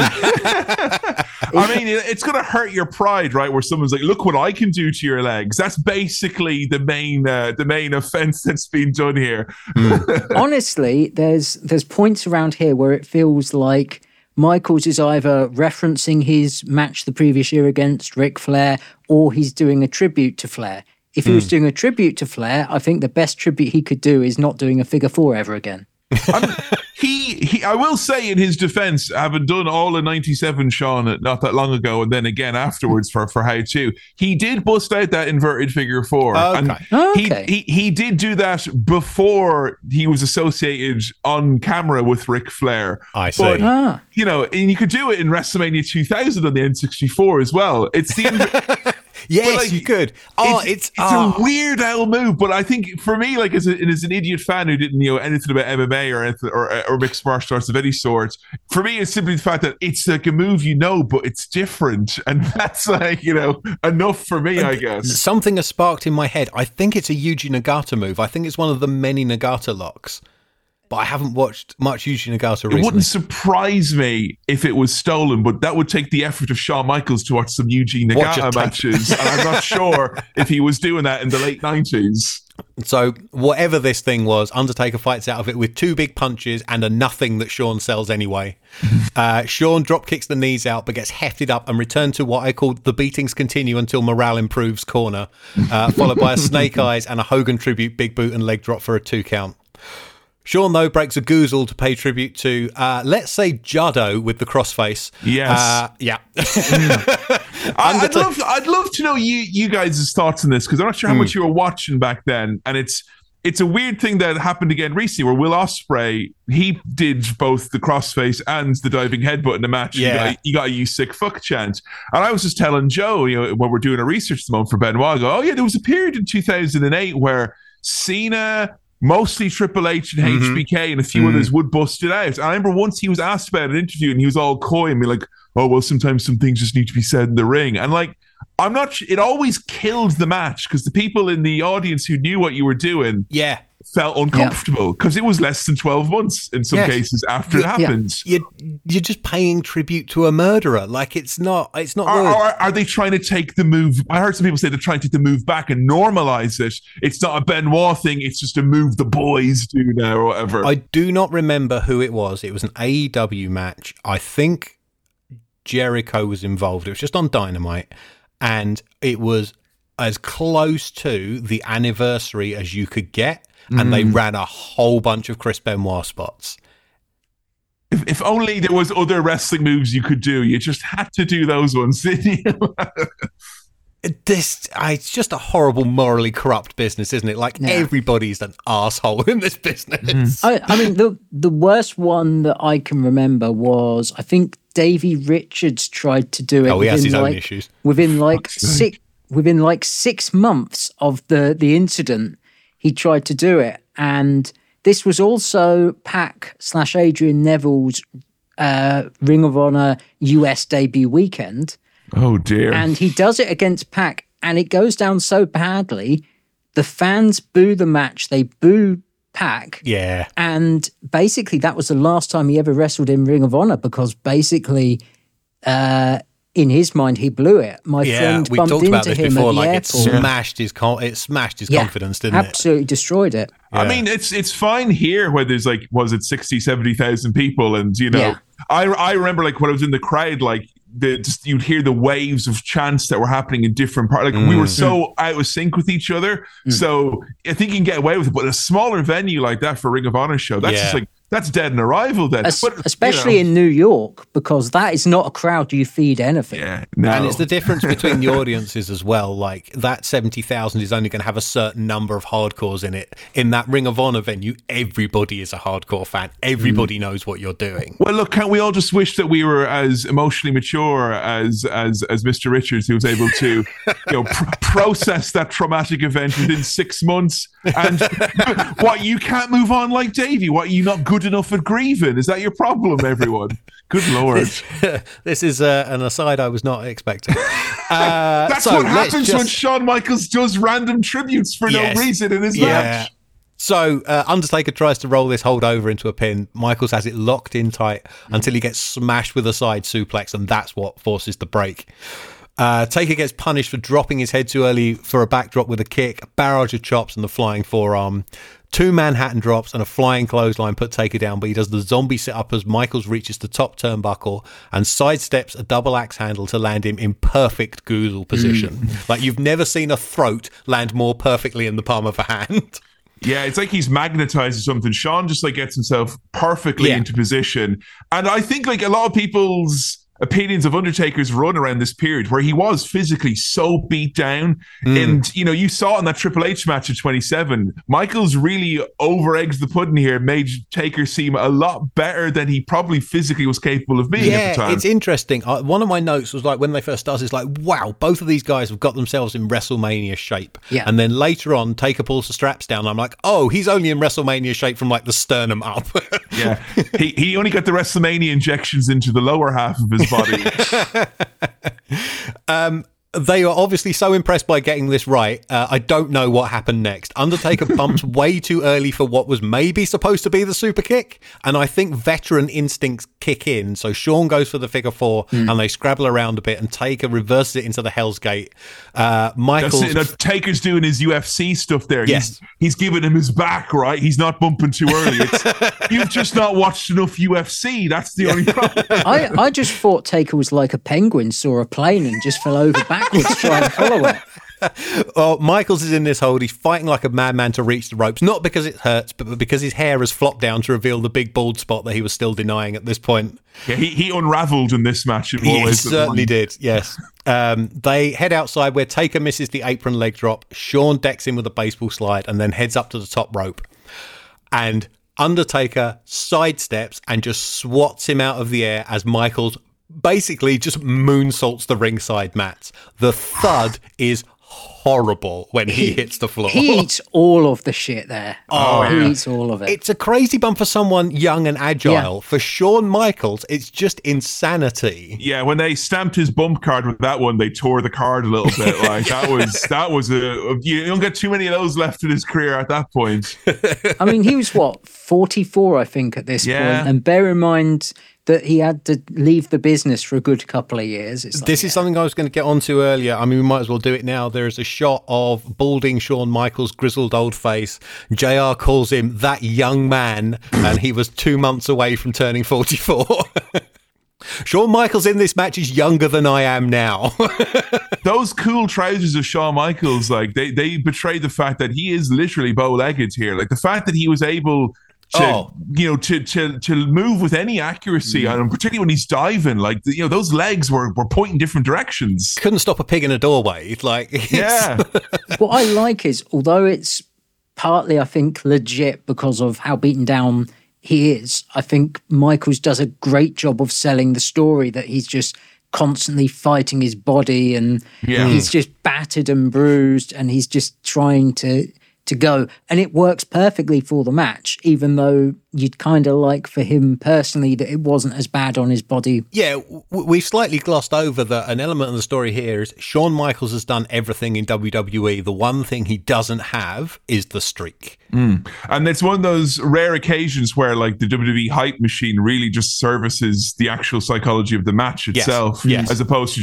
B: him.
C: I mean, it- it's going to hurt your pride, right? Where someone's like, "Look what I can do to your legs." That's basically the main, uh, the main offense that's been done here.
B: Honestly, there's there's points around here where it feels like Michaels is either referencing his match the previous year against Ric Flair, or he's doing a tribute to Flair. If he was doing a tribute to Flair, I think the best tribute he could do is not doing a figure four ever again.
C: I'm, he, he, I will say in his defense, having done all in ninety-seven, Sean, not that long ago, and then again afterwards for, for How To, he did bust out that inverted figure four.
A: Okay.
C: And
B: Okay.
C: he, he, he did do that before he was associated on camera with Ric Flair.
A: I see.
C: But,
B: Ah.
C: you know, and you could do it in WrestleMania two thousand on the N sixty-four as well. It's the inver-
A: Yes,
C: But, like,
A: you could. Oh,
C: it's
A: it's,
C: it's
A: oh.
C: a weird L move, but I think for me, like as, a, as an idiot fan who didn't know anything about M M A or anything, or, or mixed martial arts of any sort, for me, it's simply the fact that it's like a move you know, but it's different, and that's like you know enough for me, I guess.
A: Something has sparked in my head. I think it's a Yuji Nagata move. I think it's one of the many Nagata locks. But I haven't watched much Yuji Nagata recently.
C: It wouldn't surprise me if it was stolen, but that would take the effort of Shawn Michaels to watch some Yuji
A: Watch
C: Nagata
A: it take-
C: matches, and I'm not sure if he was doing that in the late nineties.
A: So whatever this thing was, Undertaker fights out of it with two big punches and a nothing that Shawn sells anyway. uh, Shawn drop kicks the knees out, but gets hefted up and returned to what I called the beatings continue until morale improves corner, uh, followed by a snake eyes and a Hogan tribute big boot and leg drop for a two count. Shawn, though, breaks a goozle to pay tribute to, uh, let's say, Juddo with the crossface.
C: Yes.
A: Uh, yeah.
C: I, I'd love, I'd love to know you, you guys' thoughts on this, because I'm not sure how much you were watching back then, and it's, it's a weird thing that happened again recently, where Will Ospreay, he did both the crossface and the diving headbutt in the match.
A: Yeah.
C: You got, you got a "you sick fuck" chant, and I was just telling Joe, you know, when we're doing a research at the moment for Benoit, I go, oh yeah, there was a period in two thousand eight where Cena, mostly Triple H and
A: Mhm.
C: H B K and a few
A: Mm.
C: others would bust it out. And I remember once he was asked about an interview and he was all coy and be like, oh, well, sometimes some things just need to be said in the ring. And like, I'm not, it always killed the match because the people in the audience who knew what you were doing
A: Yeah.
C: felt uncomfortable because it was less than twelve months in some
A: Yes.
C: cases after it
A: Yeah.
C: happened.
A: You're, you're just paying tribute to a murderer. Like, it's not, it's not
C: Are,
A: good.
C: are, are they trying to take the move? I heard some people say they're trying to take the move back and normalize it. It's not a Benoit thing. It's just a move the boys do now or whatever.
A: I do not remember who it was. It was an A E W match. I think Jericho was involved. It was just on Dynamite. And it was as close to the anniversary as you could get. And they ran a whole bunch of Chris Benoit spots.
C: If, if only there was other wrestling moves you could do. You just had to do those ones, didn't you?
A: This, uh, it's just a horrible, morally corrupt business, isn't it? Like,
B: Yeah.
A: everybody's an asshole in this business.
B: I, I mean, the the worst one that I can remember was, I think Davey Richards tried to do it.
A: Oh, he has
B: within
A: his own
B: like,
A: issues.
B: Within like
C: Fuck's sake.
B: six, within like six months of the the incident, he tried to do it, and this was also Pac slash Adrian Neville's uh, Ring of Honor U S debut weekend.
C: Oh, dear.
B: And he does it against Pac, and it goes down so badly. The fans boo the match. They boo Pac.
A: Yeah.
B: And basically, that was the last time he ever wrestled in Ring of Honor because basically, uh, in his mind, he blew it. My
A: Yeah,
B: friend
A: we
B: bumped
A: talked
B: into
A: about this
B: him
A: before.
B: at the
A: Like, it
B: airport.
A: smashed his con- it smashed his
B: Yeah,
A: confidence, didn't it?
B: absolutely destroyed it.
C: I
A: Yeah.
C: mean, it's it's fine here where there's like, was it sixty, seventy thousand people? And, you know,
B: Yeah.
C: I I remember like when I was in the crowd, like, the, just you'd hear the waves of chants that were happening in different parts. Like, we were so out of sync with each other. So I think you can get away with it. But a smaller venue like that for a Ring of Honor show, that's
A: Yeah.
C: just like, that's dead in arrival then.
B: Es-
C: but,
B: especially
C: you know.
B: in New York, because that is not a crowd you feed anything.
C: Yeah, no.
A: And it's the difference between the audiences as well. Like that seventy thousand is only going to have a certain number of hardcores in it. In that Ring of Honor venue, everybody is a hardcore fan. Everybody mm. knows what you're doing.
C: Well, look, can't we all just wish that we were as emotionally mature as as as Mister Richards, who was able to, you know, pr- process that traumatic event within six months? And what, you can't move on like Davey? What, are you not good enough at grieving? Is that your problem, everyone? Good Lord.
A: This, this is uh, an aside I was not expecting. Uh,
C: That's
A: so
C: what happens
A: just...
C: when Shawn Michaels does random tributes for yes. no reason in his
A: yeah.
C: match.
A: So uh, Undertaker tries to roll this hold over into a pin. Michaels has it locked in tight until he gets smashed with a side suplex, and that's what forces the break. Uh, Taker gets punished for dropping his head too early for a backdrop with a kick, a barrage of chops and the flying forearm. Two Manhattan drops and a flying clothesline put Taker down, but he does the zombie sit-up as Michaels reaches the top turnbuckle and sidesteps a double axe handle to land him in perfect Goozle position. Mm. Like you've never seen a throat land more perfectly in the palm of a hand.
C: Yeah, it's like he's magnetized or something. Shawn just like gets himself perfectly yeah. into position. And I think like a lot of people's opinions of Undertaker's run around this period where he was physically so beat down. Mm. And, you know, you saw in that Triple H match at twenty-seven, Michaels really over-egged the pudding here, made Taker seem a lot better than he probably physically was capable of being
A: yeah,
C: at the time.
A: It's interesting. Uh, one of my notes was like when they first started, it's like, wow, both of these guys have got themselves in WrestleMania shape.
B: Yeah.
A: And then later on, Taker pulls the straps down. I'm like, oh, he's only in WrestleMania shape from like the sternum up.
C: yeah. He, he only got the WrestleMania injections into the lower half of his body.
A: um, they are obviously so impressed by getting this right. Uh, I don't know what happened next. Undertaker bumps way too early for what was maybe supposed to be the super kick, and I think veteran instincts kick in. So Shawn goes for the figure four, mm. and they scrabble around a bit, and Taker reverses it into the Hell's Gate. Uh, Michaels,
C: no, Taker's doing his U F C stuff there.
A: Yes,
C: he's, he's giving him his back, right? He's not bumping too early. It's, you've just not watched enough U F C. That's the only problem.
B: I, I just thought Taker was like a penguin, saw a plane and just fell over backwards trying to follow it.
A: Well, Michaels is in this hold. He's fighting like a madman to reach the ropes, not because it hurts, but because his hair has flopped down to reveal the big bald spot that he was still denying at this point.
C: Yeah, he, he unraveled in this match. In
A: he certainly did, yes. Um, they head outside where Taker misses the apron leg drop. Shawn decks him with a baseball slide and then heads up to the top rope. And Undertaker sidesteps and just swats him out of the air as Michaels basically just moonsaults the ringside mats. The thud is horrible when he, he hits the floor.
B: He eats all of the shit there.
A: Oh,
B: he
A: yeah.
B: eats all of it.
A: It's a crazy bump for someone young and agile. Yeah. For Shawn Michaels, it's just insanity.
C: Yeah, when they stamped his bump card with that one, they tore the card a little bit. Like that was that was a you don't get too many of those left in his career at that point.
B: I mean, he was what forty-four, I think, at this
C: yeah.
B: point. And bear in mind that he had to leave the business for a good couple of years. It's like,
A: this
B: yeah.
A: is something I was going to get onto earlier. I mean, we might as well do it now. There is a shot of balding Shawn Michaels' grizzled old face. J R calls him that young man, and he was two months away from turning forty-four. Shawn Michaels in this match is younger than I am now.
C: Those cool trousers of Shawn Michaels, like they, they betray the fact that he is literally bow-legged here. Like the fact that he was able to, oh. you know, to to to move with any accuracy, mm. and particularly when he's diving, like you know, those legs were, were pointing different directions.
A: Couldn't stop a pig in a doorway. It's like, it's...
C: yeah.
B: What I like is, although it's partly, I think, legit because of how beaten down he is, I think Michaels does a great job of selling the story that he's just constantly fighting his body and
C: yeah.
B: he's just battered and bruised and he's just trying to to go, and it works perfectly for the match, even though you'd kind of like for him personally that it wasn't as bad on his body.
A: Yeah, w- we've slightly glossed over that an element of the story here is Shawn Michaels has done everything in W W E. The one thing he doesn't have is the streak.
C: Mm. And it's one of those rare occasions where like the W W E hype machine really just services the actual psychology of the match itself,
A: yes, yes.
C: as opposed to just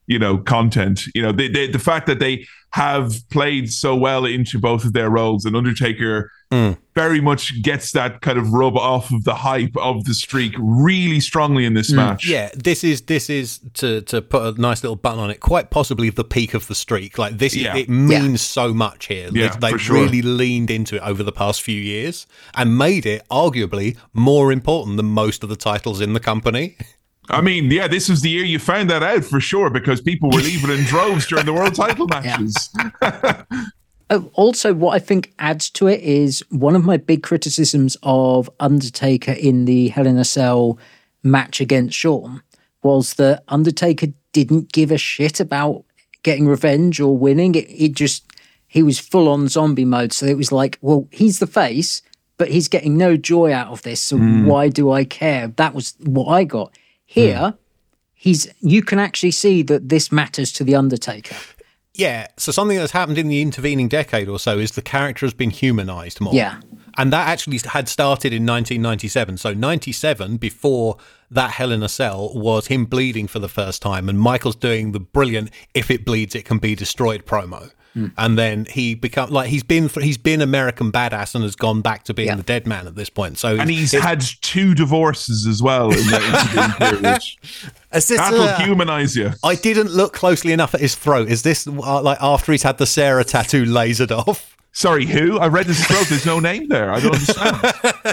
C: you know, content. You know, they, they, the fact that they have played so well into both of their roles, and Undertaker mm. very much gets that kind of rub off of the hype of the streak really strongly in this mm. match.
A: Yeah, this is this is to to put a nice little button on it. Quite possibly the peak of the streak. Like this, yeah. it means yeah. so much here.
C: Yeah,
A: they, they've
C: sure.
A: really leaned into it over the past few years and made it arguably more important than most of the titles in the company.
C: I mean, yeah, this was the year you found that out for sure, because people were leaving in droves during the world title matches.
B: Yeah. Oh, also, what I think adds to it is one of my big criticisms of Undertaker in the Hell in a Cell match against Shawn was that Undertaker didn't give a shit about getting revenge or winning. It, it just, he was full on zombie mode. So it was like, well, he's the face, but he's getting no joy out of this. So mm. why do I care? That was what I got. Here, mm. he's you can actually see that this matters to The Undertaker.
A: Yeah, so something that's happened in the intervening decade or so is the character has been humanized more.
B: Yeah.
A: And that actually had started in nineteen ninety-seven. So ninety-seven, before that Hell in a Cell, was him bleeding for the first time, and Michael's doing the brilliant "if it bleeds, it can be destroyed" promo. Mm. And then he become like he's been he's been American Badass and has gone back to being yeah. the dead man at this point. So
C: and he's had two divorces as well in that period. That'll uh, humanize you.
A: I didn't look closely enough at his throat. Is this uh, like after he's had the Sarah tattoo lasered off?
C: Sorry, who? I read his throat. There's no name there. I don't understand.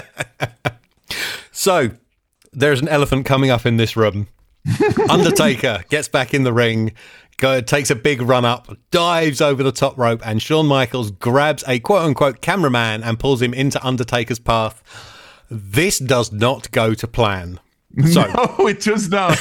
A: So there's an elephant coming up in this room. Undertaker gets back in the ring. Go, takes a big run up, dives over the top rope, and Shawn Michaels grabs a quote-unquote cameraman and pulls him into Undertaker's path. This does not go to plan. So,
C: no, it does not.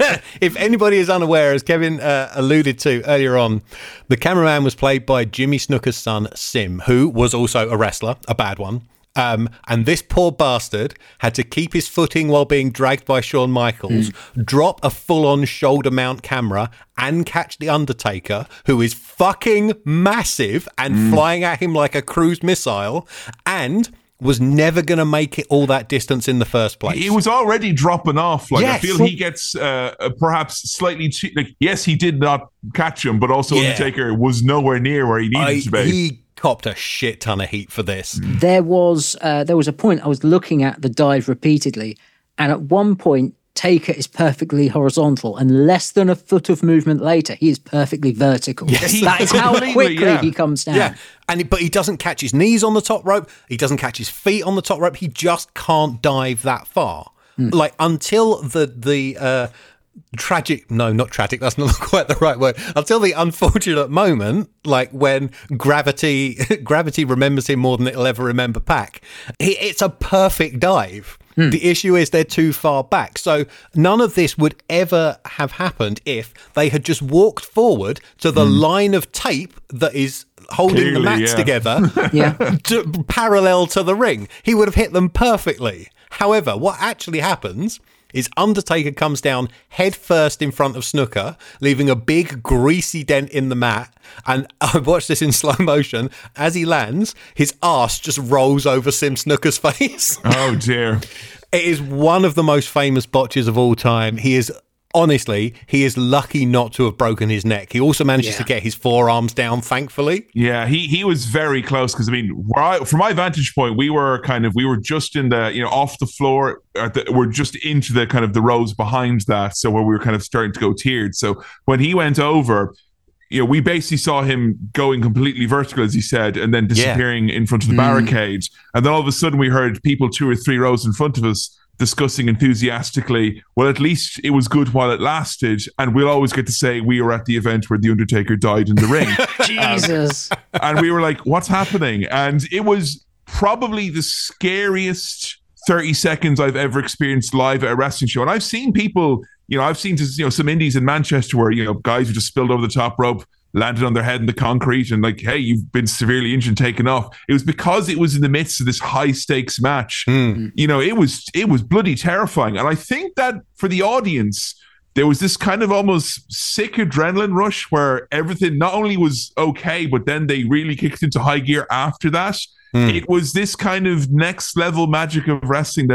A: If anybody is unaware, as Kevin uh, alluded to earlier on, the cameraman was played by Jimmy Snuka's son, Sim, who was also a wrestler, a bad one. Um, and this poor bastard had to keep his footing while being dragged by Shawn Michaels, mm. drop a full-on shoulder mount camera, and catch The Undertaker, who is fucking massive and mm. flying at him like a cruise missile, and was never going to make it all that distance in the first place.
C: He was already dropping off. Like yes. I feel
A: well,
C: he gets uh, perhaps slightly too, like yes, he did not catch him, but also yeah. Undertaker was nowhere near where he needed
A: I,
C: to be.
A: He copped a shit ton of heat for this.
B: There was uh, there was a point I was looking at the dive repeatedly, and at one point Taker is perfectly horizontal, and less than a foot of movement later, he is perfectly vertical.
A: Yes.
B: That is how quickly yeah. he comes down.
A: Yeah, and but he doesn't catch his knees on the top rope. He doesn't catch his feet on the top rope. He just can't dive that far. Mm. Like until the the. Uh, tragic no not tragic that's not quite the right word until the unfortunate moment, like when gravity gravity remembers him more than it'll ever remember Pac. It's a perfect dive. Hmm. The issue is they're too far back, so none of this would ever have happened if they had just walked forward to the hmm. line of tape that is holding Clearly, the mats
C: yeah.
A: together
B: yeah.
A: to, parallel to the ring. He would have hit them perfectly. However, what actually happens is Undertaker comes down head first in front of Snuka, leaving a big greasy dent in the mat. And I watched this in slow motion. As he lands, his arse just rolls over Sim Snuka's face.
C: Oh, dear.
A: It is one of the most famous botches of all time. He is... Honestly, he is lucky not to have broken his neck. He also manages yeah. to get his forearms down, thankfully.
C: Yeah, he he was very close because, I mean, where I, from my vantage point, we were kind of, we were just in the, you know, off the floor. At the, we're just into the kind of the rows behind that. So where we were kind of starting to go tiered. So when he went over, you know, we basically saw him going completely vertical, as he said, and then disappearing yeah. in front of the mm. barricade. And then all of a sudden we heard people two or three rows in front of us discussing enthusiastically, well, at least it was good while it lasted, and we'll always get to say we were at the event where The Undertaker died in the ring.
B: Jesus.
C: Um, and we were like, what's happening? And it was probably the scariest thirty seconds I've ever experienced live at a wrestling show. And I've seen people, you know, I've seen you know some indies in Manchester where, you know, guys who just spilled over the top rope, landed on their head in the concrete and like, hey, you've been severely injured and taken off. It was because it was in the midst of this high stakes match. Mm. You know, it was it was bloody terrifying. And I think that for the audience, there was this kind of almost sick adrenaline rush where everything not only was okay, but then they really kicked into high gear after that. Mm. It was this kind of next level magic of wrestling that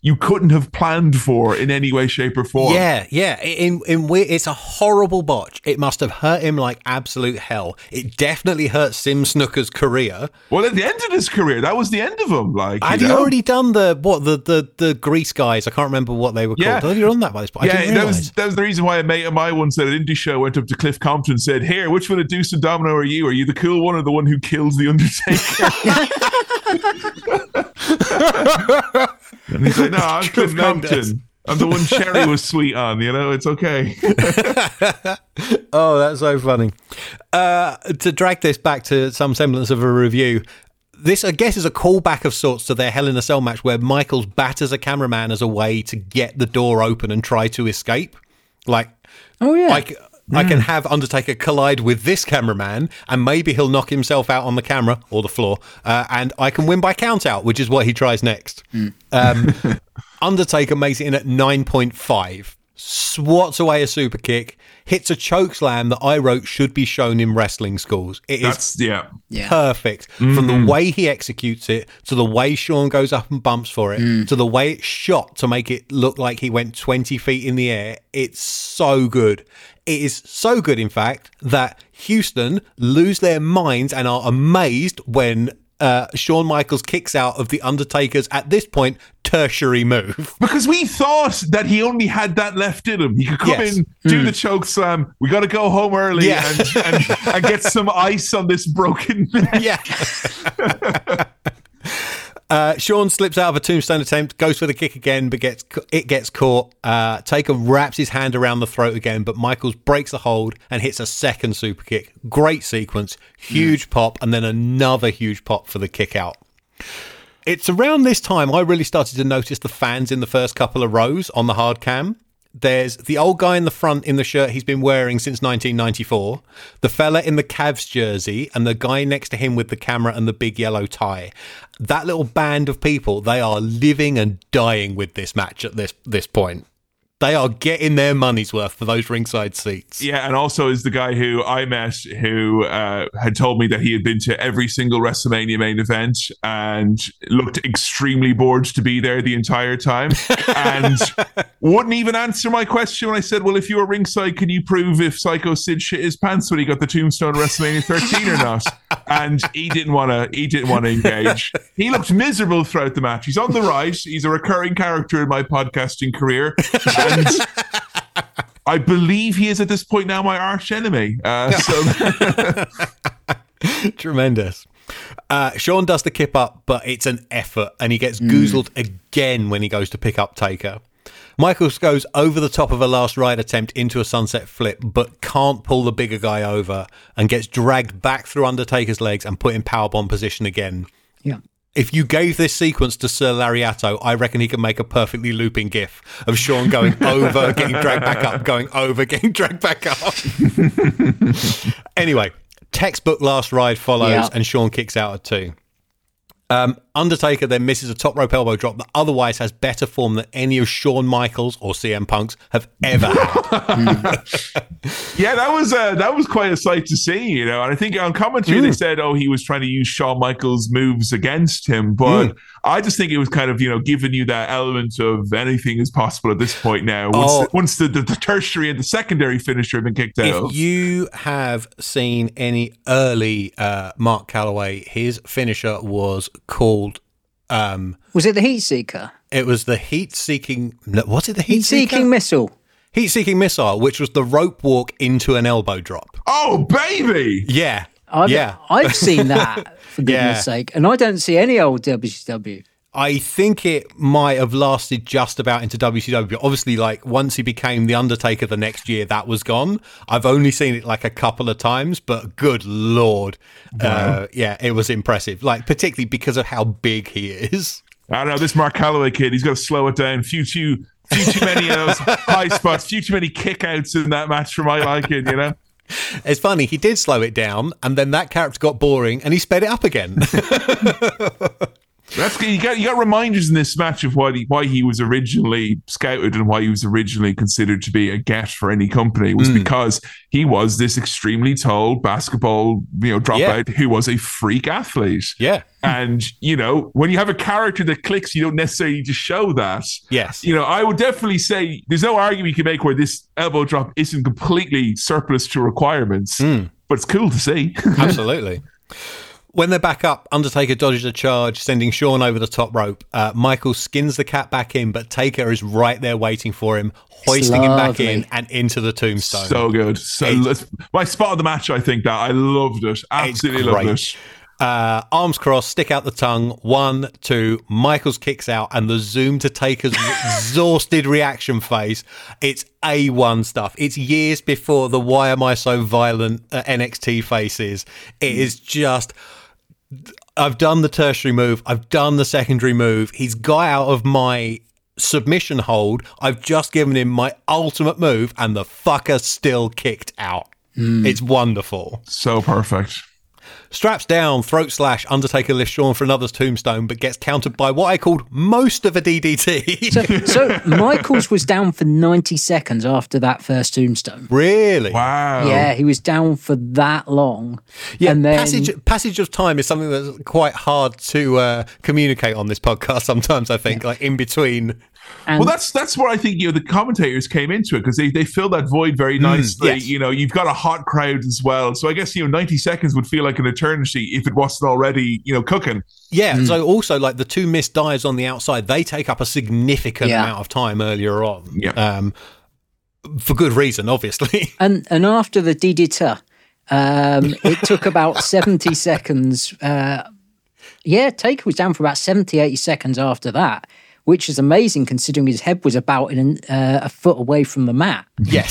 C: you couldn't have planned for in any way, shape, or form.
A: Yeah, yeah. In in weird, it's a horrible botch. It must have hurt him like absolute hell. It definitely hurt Sim Snooker's career.
C: Well, at the end of his career, that was the end of him. Like,
A: had
C: you
A: he
C: know?
A: already done the what the, the the Grease guys? I can't remember what they were
C: Yeah.
A: called. Have you done that by this point? I
C: Yeah,
A: didn't
C: that
A: realise.
C: was that was the reason why a mate of mine once at an indie show went up to Cliff Compton and said, "Here, which one of Deuce and Domino are you? Are you the cool one or the one who kills the Undertaker?" And he's like, "No, I'm Cliff
A: Tremendous.
C: Compton. I'm the one Cherry was sweet on. You know, it's okay."
A: Oh, that's so funny. Uh, to drag this back to some semblance of a review, this, I guess, is a callback of sorts to their Hell in a Cell match where Michaels batters a cameraman as a way to get the door open and try to escape. Like,
B: Oh yeah.
A: I, c- I can have Undertaker collide with this cameraman and maybe he'll knock himself out on the camera or the floor, uh, and I can win by count out, which is what he tries next. Um, Undertaker makes it in at nine point five, swats away a super kick, hits a choke slam that I wrote should be shown in wrestling schools. It is
C: That's yeah.
B: Yeah.
A: perfect. From the way he executes it, to the way Sean goes up and bumps for it, to the way it's shot to make it look like he went twenty feet in the air. It's so good. It is so good, in fact, that Houston lose their minds and are amazed when uh, Shawn Michaels kicks out of the Undertaker's, at this point, tertiary move.
C: Because we thought that he only had that left in him. He could come
A: Yes.
C: in, do the choke slam. We got to go home early
A: Yeah.
C: and, and, and get some ice on this broken neck.
A: Yeah. Uh, Sean slips out of a tombstone attempt, goes for the kick again, but gets it gets caught. Uh, Taker wraps his hand around the throat again, but Michaels breaks the hold and hits a second super kick. Great sequence, huge pop, and then another huge pop for the kick out. It's around this time I really started to notice the fans in the first couple of rows on the hard cam. There's the old guy in the front in the shirt he's been wearing since nineteen ninety-four, the fella in the Cavs jersey, and the guy next to him with the camera and the big yellow tie. That little band of people, they are living and dying with this match at this this point. They are getting their money's worth for those ringside seats.
C: Yeah, and also is the guy who I met who uh, had told me that he had been to every single WrestleMania main event and looked extremely bored to be there the entire time and wouldn't even answer my question when I said, well, if you were ringside, can you prove if Psycho Sid shit his pants when he got the tombstone at WrestleMania thirteen or not? And he didn't want to he didn't want to engage. He looked miserable throughout the match. He's on the right. He's a recurring character in my podcasting career. And I believe he is at this point now my arch enemy. Uh, so
A: Tremendous. Uh, Sean does the kip up, but it's an effort, and he gets goozled again when he goes to pick up Taker. Michaels goes over the top of a last ride attempt into a sunset flip, but can't pull the bigger guy over and gets dragged back through Undertaker's legs and put in powerbomb position again.
B: Yeah.
A: If you gave this sequence to Sir Lariato, I reckon he could make a perfectly looping gif of Sean going over, getting dragged back up, going over, getting dragged back up. Anyway, textbook last ride follows,
B: Yeah.
A: and Sean kicks out at two. Um, Undertaker then misses a top rope elbow drop that otherwise has better form than any of Shawn Michaels or C M Punk's have ever had.
C: yeah, that was uh, that was quite a sight to see, you know. And I think on commentary
A: Mm.
C: they said, "Oh, he was trying to use Shawn Michaels' moves against him," but
A: Mm.
C: I just think it was kind of, you know, giving you that element of anything is possible at this point now. Once,
A: Oh.
C: the, once the, the, the tertiary and the secondary finisher have been kicked out.
A: If you have seen any early uh, Mark Calloway, his finisher was called. Um,
B: Was it the Heat Seeker?
A: it was the heat-seeking. No, was it the
B: Heat
A: heat-seeking
B: Seeking Missile.
A: Heat-seeking missile, which was the rope walk into an elbow drop.
C: oh, baby!
A: Yeah,
B: I've,
A: yeah.
B: I've seen that, for goodness
A: Yeah.
B: sake. And I don't see any old W C W.
A: I think it might have lasted just about into W C W. Obviously, like once he became the Undertaker the next year, that was gone. I've only seen it like a couple of times, but good lord, uh, yeah, it was impressive. Like particularly because of how big he is.
C: I don't know, this Mark Calloway kid, he's got to slow it down. Few too, few too many of those high spots, few too many kickouts in that match for my liking, you know?
A: It's funny, he did slow it down, and then that character got boring, and he sped it up again.
C: That's you got you got reminders in this match of what he, why he was originally scouted and why he was originally considered to be a get for any company. It was mm. because he was this extremely tall basketball, you know, dropout yeah. who was a freak athlete.
A: Yeah.
C: And, you know, when you have a character that clicks, you don't necessarily need to show that.
A: Yes.
C: You know, I would definitely say there's no argument you can make where this elbow drop isn't completely surplus to requirements, mm. but it's cool to see.
A: Absolutely. When they're back up, Undertaker dodges a charge, sending Shawn over the top rope. Uh, Michael skins the cat back in, but Taker is right there waiting for him, hoisting him back in and into the tombstone.
C: So good. So it's, my spot of the match, I think, that I loved it. Absolutely loved it.
A: Uh, arms crossed, stick out the tongue. One, two. Michaels kicks out, and the zoom to Taker's exhausted reaction face. It's A one stuff. It's years before the "Why am I so violent" uh, N X T faces. It is just. I've done the tertiary move. I've done the secondary move. He's got out of my submission hold. I've just given him my ultimate move, and the fucker still kicked out. Mm. It's wonderful.
C: So perfect.
A: Straps down, throat slash, Undertaker lifts Shawn for another tombstone, but gets countered by what I called most of a D D T.
B: so, so Michaels was down for ninety seconds after that first tombstone.
A: Really?
C: Wow.
B: Yeah, he was down for that long.
A: Yeah,
B: and then,
A: passage, passage of time is something that's quite hard to uh, communicate on this podcast sometimes, I think, yeah. like in between...
C: And well, that's that's where I think you know the commentators came into it because they, they fill that void very nicely. Mm, yes. You know, you've got a hot crowd as well, so I guess you know ninety seconds would feel like an eternity if it wasn't already you know cooking.
A: Yeah. Mm. So also like the two missed dives on the outside, they take up a significant yeah. amount of time earlier on.
C: Yeah.
A: Um, for good reason, obviously.
B: And and after the D D T, um, it took about seventy seconds. Uh, yeah, Taker was down for about seventy, eighty seconds after that. Which is amazing considering his head was about in uh, a foot away from the mat.
A: Yes.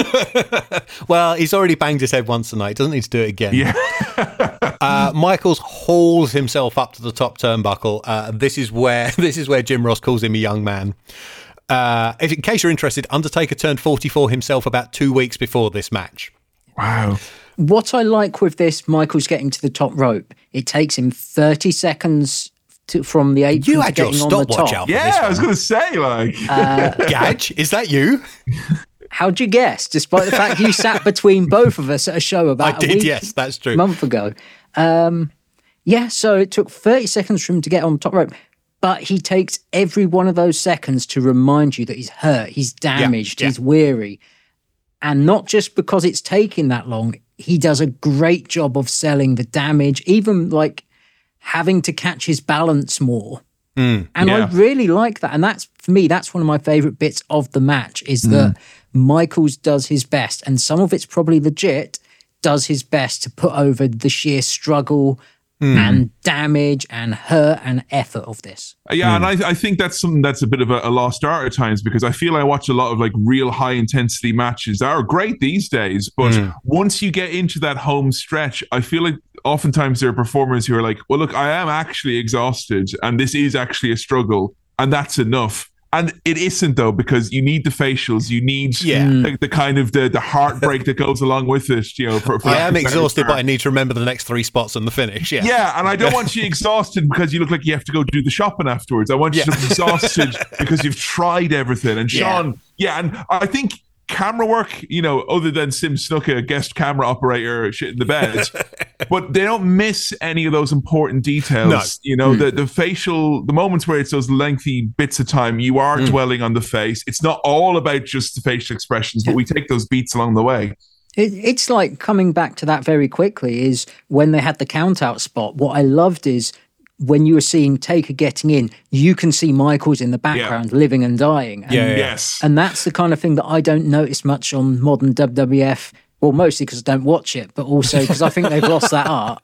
A: Well, he's already banged his head once tonight. Doesn't need to do it again.
C: Yeah.
A: uh, Michaels hauls himself up to the top turnbuckle. Uh, this is where this is where Jim Ross calls him a young man. Uh, if, in case you're interested, Undertaker turned forty-four himself about two weeks before this match.
C: Wow.
B: What I like with this, Michaels getting to the top rope, it takes him thirty seconds... To, from the apron
A: you had
B: to
A: your
B: getting on the top.
A: Out
C: yeah, I was going to say, like,
B: uh,
A: Gadge, is that you?
B: How'd you guess? Despite the fact you sat between both of us at a show about
A: I did,
B: a week,
A: yes, that's true.
B: month ago. Um, yeah, so it took thirty seconds for him to get on the top rope, but he takes every one of those seconds to remind you that he's hurt, he's damaged, yeah, yeah. he's weary, and not just because it's taking that long. He does a great job of selling the damage, even like. Having to catch his balance more. Mm, and yeah. I really like that. And that's, for me, that's one of my favourite bits of the match is mm. that Michaels does his best, and some of it's probably legit, does his best to put over the sheer struggle mm. and damage and hurt and effort of this.
C: Yeah, mm. and I, I think that's something that's a bit of a, a lost art at times because I feel I watch a lot of like real high intensity matches that are great these days, but mm. once you get into that home stretch, I feel like oftentimes there are performers who are like, well, look, I am actually exhausted and this is actually a struggle and that's enough. And it isn't though, because you need the facials, you need
A: yeah.
C: the, the kind of the, the heartbreak that goes along with it. You know, for, for
A: I am exhausted, but I need to remember the next three spots and the finish. Yeah,
C: yeah, and I don't want you exhausted because you look like you have to go do the shopping afterwards. I want you yeah. to be exhausted because you've tried everything. And Shawn, yeah, yeah and I think camera work, you know, other than Sim Snuka, guest camera operator, shit in the bed, but they don't miss any of those important details.
A: No.
C: You know,
A: mm.
C: the, the facial, the moments where it's those lengthy bits of time, you are mm. dwelling on the face. It's not all about just the facial expressions, but we take those beats along the way.
B: It, it's like coming back to that very quickly is when they had the count out spot. What I loved is when you were seeing Taker getting in, you can see Michaels in the background yeah. living and dying. And,
A: yeah, yeah.
C: Yes.
B: And that's the kind of thing that I don't notice much on modern W W F. Well, mostly because I don't watch it, but also because I think they've lost that art.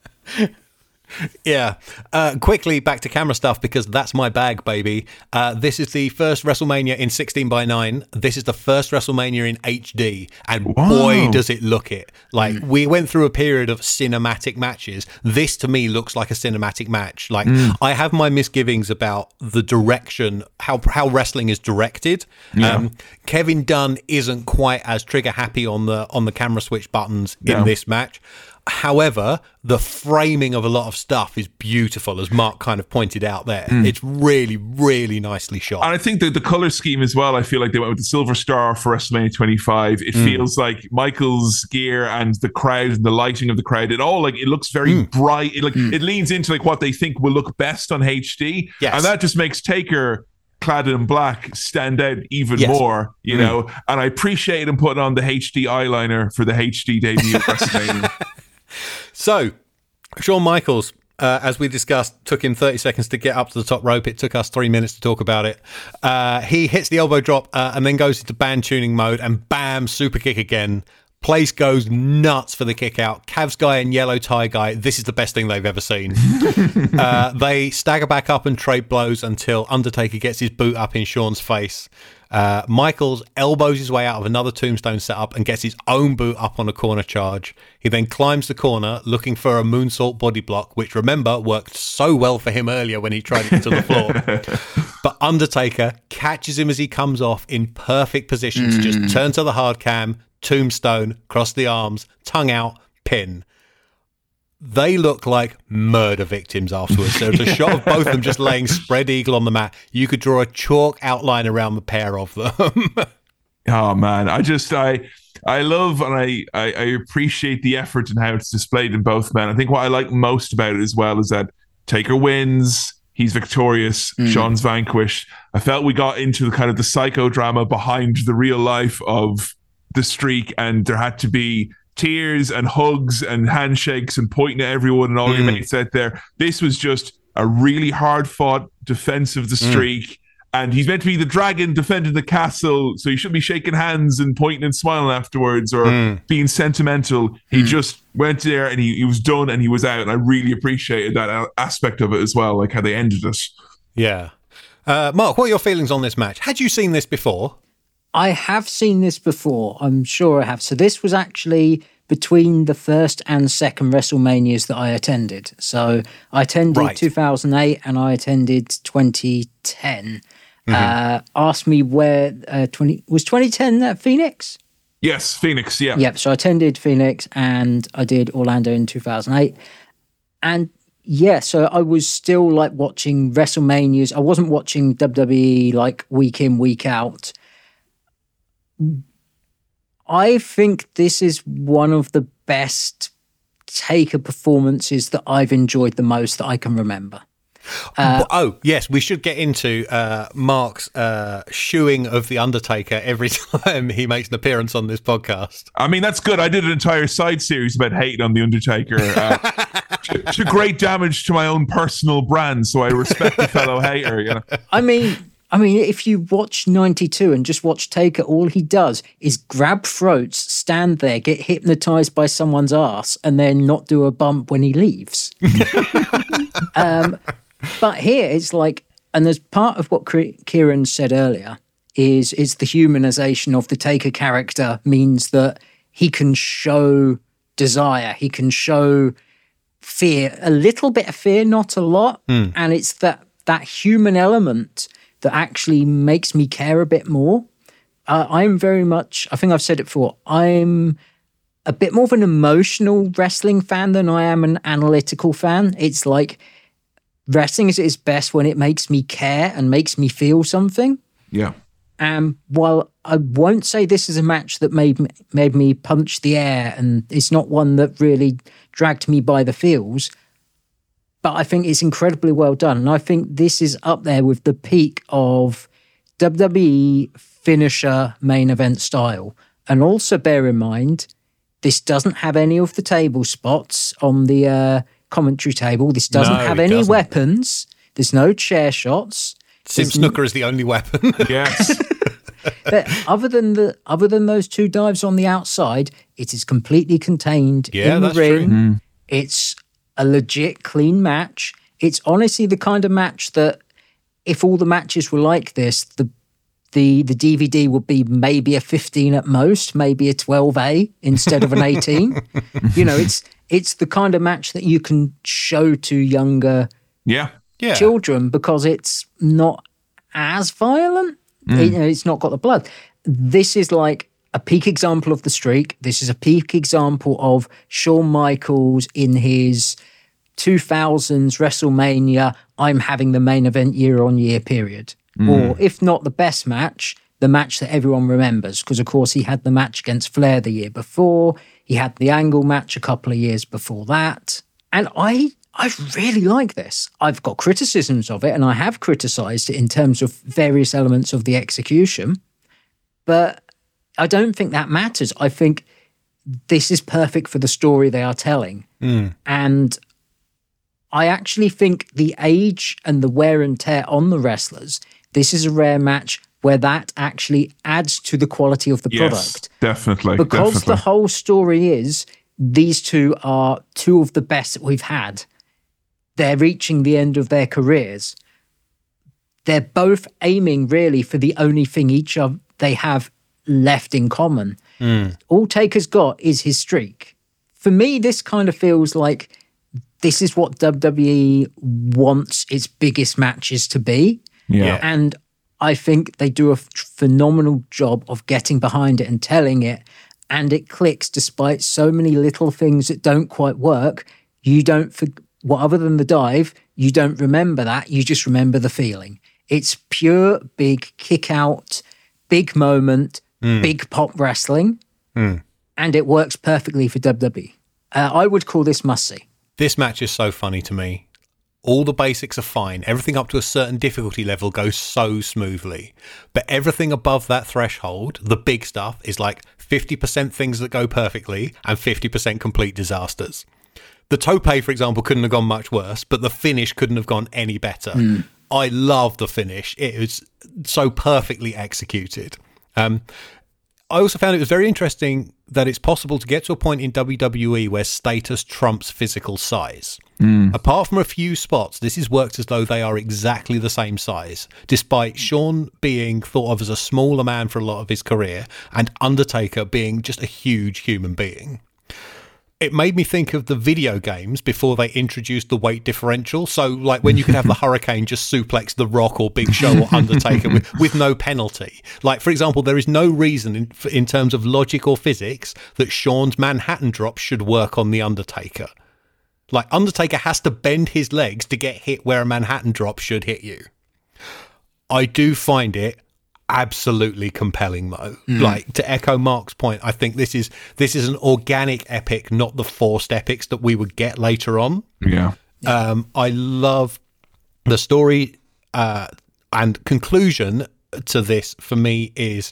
A: Yeah. Uh, quickly back to camera stuff because that's my bag, baby. Uh, this is the first WrestleMania in sixteen by nine. This is the first WrestleMania in H D. And wow. boy, does it look it. Like, mm. we went through a period of cinematic matches. This, to me, looks like a cinematic match. Like, mm. I have my misgivings about the direction, how how wrestling is directed.
C: Yeah.
A: Um, Kevin Dunn isn't quite as trigger happy on the on the camera switch buttons in
C: no.
A: this match. However, the framing of a lot of stuff is beautiful, as Mark kind of pointed out there. Mm. It's really, really nicely shot.
C: And I think that the color scheme as well, I feel like they went with the Silver Star for WrestleMania twenty-five. It mm. feels like Michael's gear and the crowd and the lighting of the crowd, it all like, it looks very mm. bright. It, like, mm. it leans into like what they think will look best on H D.
A: Yes.
C: And that just makes Taker clad in black stand out even yes. more, you mm. know. And I appreciate him putting on the H D eyeliner for the H D debut of WrestleMania.
A: So, Shawn Michaels, uh, as we discussed, took him thirty seconds to get up to the top rope. It took us three minutes to talk about it. Uh, he hits the elbow drop uh, and then goes into band tuning mode, and bam, super kick again. Place goes nuts for the kick out. Cavs guy and yellow tie guy, this is the best thing they've ever seen. uh, they stagger back up and trade blows until Undertaker gets his boot up in Shawn's face. Uh, Michaels elbows his way out of another tombstone setup and gets his own boot up on a corner charge. He then climbs the corner looking for a moonsault body block, which, remember, worked so well for him earlier when he tried it to the floor. But Undertaker catches him as he comes off in perfect position to just turn to the hard cam, tombstone, cross the arms, tongue out, pin. They look like murder victims afterwards. There's a shot of both of them just laying spread eagle on the mat. You could draw a chalk outline around the pair of them.
C: Oh man, I just I I love and I, I I appreciate the effort and how it's displayed in both men. I think what I like most about it as well is that Taker wins. He's victorious. Mm. Shawn's vanquished. I felt we got into the kind of the psychodrama behind the real life of the streak, and there had to be tears and hugs and handshakes and pointing at everyone and all mm. your mates out there. This was just a really hard fought defense of the streak. Mm. And he's meant to be the dragon defending the castle, so he shouldn't be shaking hands and pointing and smiling afterwards or mm. being sentimental. He mm. just went there and he, he was done and he was out. And I really appreciated that aspect of it as well, like how they ended it.
A: Yeah. Uh, Mark, what are your feelings on this match? Had you seen this before?
B: I have seen this before. I'm sure I have. So this was actually between the first and second WrestleManias that I attended. So I attended right. two thousand eight and I attended twenty ten. Mm-hmm. Uh, asked me where uh, twenty was twenty ten at Phoenix?
C: Yes, Phoenix, yeah.
B: Yep, so I attended Phoenix and I did Orlando in two thousand eight. And yeah, so I was still like watching WrestleManias. I wasn't watching W W E like week in, week out. I think this is one of the best Taker performances that I've enjoyed the most that I can remember.
A: Uh, oh, yes, we should get into uh, Mark's uh, shooing of The Undertaker every time he makes an appearance on this podcast.
C: I mean, that's good. I did an entire side series about hating on The Undertaker uh, to, to great damage to my own personal brand, so I respect the fellow hater. You know?
B: I mean... I mean, if you watch ninety-two and just watch Taker, all he does is grab throats, stand there, get hypnotized by someone's ass, and then not do a bump when he leaves. um, but here it's like, and there's part of what Kieran said earlier is is the humanization of the Taker character means that he can show desire, he can show fear, a little bit of fear, not a lot, mm. and it's that that human element that actually makes me care a bit more. Uh, I'm very much, I think I've said it before, I'm a bit more of an emotional wrestling fan than I am an analytical fan. It's like wrestling is at its best when it makes me care and makes me feel something.
C: Yeah.
B: Um, while I won't say this is a match that made me, made me punch the air, and it's not one that really dragged me by the feels, but I think it's incredibly well done. And I think this is up there with the peak of W W E finisher main event style. And also bear in mind, this doesn't have any of the table spots on the uh, commentary table. This doesn't
A: no,
B: have any doesn't. weapons. There's no chair shots.
A: Sim Snooker n- is the only weapon.
C: Yes.
B: other than the other than those two dives on the outside, it is completely contained
A: yeah,
B: in the
A: that's
B: ring.
A: True. Mm.
B: It's a legit clean match. It's honestly the kind of match that if all the matches were like this, the the the D V D would be maybe a fifteen at most, maybe a twelve A instead of an eighteen. You know, it's it's the kind of match that you can show to younger
C: yeah.
A: Yeah.
B: children because it's not as violent.
C: Mm.
B: It, you know, it's not got the blood. This is like a peak example of the streak. This is a peak example of Shawn Michaels in his two thousands WrestleMania, I'm having the main event year on year period. Mm. Or if not the best match, the match that everyone remembers. Because, of course, he had the match against Flair the year before. He had the Angle match a couple of years before that. And I I really like this. I've got criticisms of it, and I have criticised it in terms of various elements of the execution. But I don't think that matters. I think this is perfect for the story they are telling. Mm. And I actually think the age and the wear and tear on the wrestlers, this is a rare match where that actually adds to the quality of the
C: yes,
B: product.
C: Definitely.
B: Because
C: definitely.
B: the whole story is these two are two of the best that we've had. They're reaching the end of their careers. They're both aiming really for the only thing each of they have left in common. Mm. All Taker's got is his streak. For me, this kind of feels like this is what W W E wants its biggest matches to be.
C: Yeah.
B: And I think they do a phenomenal job of getting behind it and telling it, and it clicks despite so many little things that don't quite work. You don't, for, well, other than the dive, you don't remember that. You just remember the feeling. It's pure, big kick out, big moment, mm. big pop wrestling, mm. and it works perfectly for W W E. Uh, I would call this must-see.
A: This match is so funny to me. All the basics are fine. Everything up to a certain difficulty level goes so smoothly. But everything above that threshold, the big stuff, is like fifty percent things that go perfectly and fifty percent complete disasters. The tope, for example, couldn't have gone much worse, but the finish couldn't have gone any better. Mm. I love the finish. It was so perfectly executed. Um, I also found it was very interesting that it's possible to get to a point in W W E where status trumps physical size. Mm. Apart from a few spots, this is worked as though they are exactly the same size, despite Shawn being thought of as a smaller man for a lot of his career and Undertaker being just a huge human being. It made me think of the video games before they introduced the weight differential. So, like when you could have the Hurricane just suplex The Rock or Big Show or Undertaker with, with no penalty. Like, for example, there is no reason in, in terms of logic or physics that Shawn's Manhattan drop should work on The Undertaker. Like, Undertaker has to bend his legs to get hit where a Manhattan drop should hit you. I do find it absolutely compelling, though. Mm. Like, to echo Mark's point, I think this is this is an organic epic, not the forced epics that we would get later on.
C: Yeah.
A: Um, I love the story uh, and conclusion to this for me is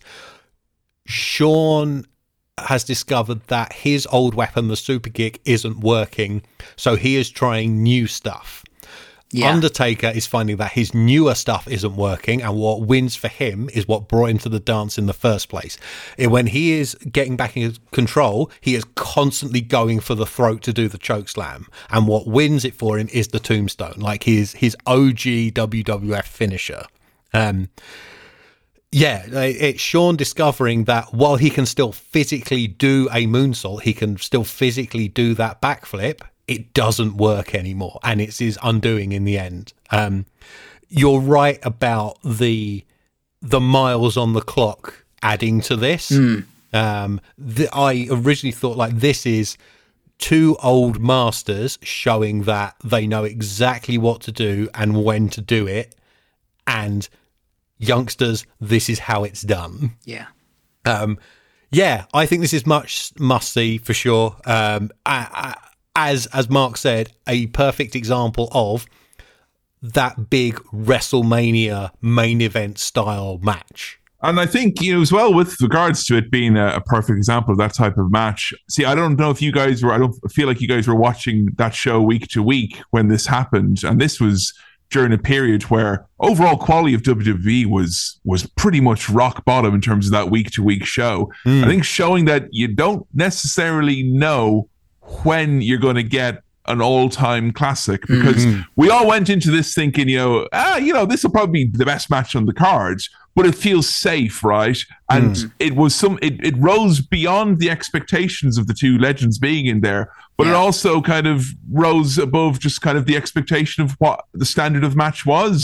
A: Shawn has discovered that his old weapon, the super kick, isn't working, so he is trying new stuff. Yeah. Undertaker is finding that his newer stuff isn't working, and what wins for him is what brought him to the dance in the first place. And when he is getting back in control, he is constantly going for the throat to do the choke slam, and what wins it for him is the tombstone, like his his O G W W F finisher. Um, yeah, it's Shawn discovering that while he can still physically do a moonsault, he can still physically do that backflip. It doesn't work anymore, and it's his undoing in the end. Um, you're right about the the miles on the clock adding to this. Mm. Um, the, I originally thought like this is two old masters showing that they know exactly what to do and when to do it, and youngsters, this is how it's done.
B: Yeah.
A: Um, yeah, I think this is much must see for sure. Um, I, I, As as Mark said, a perfect example of that big WrestleMania main event style match.
C: And I think, you know, as well, with regards to it being a, a perfect example of that type of match. See, I don't know if you guys were, I don't feel like you guys were watching that show week to week when this happened. And this was during a period where overall quality of W W E was was pretty much rock bottom in terms of that week to week show. Mm. I think showing that you don't necessarily know when you're going to get an all-time classic, because mm-hmm. we all went into this thinking, you know, ah, you know, this will probably be the best match on the cards, but it feels safe, right? And mm. it was some, it, it rose beyond the expectations of the two legends being in there, but yeah. it also kind of rose above just kind of the expectation of what the standard of match was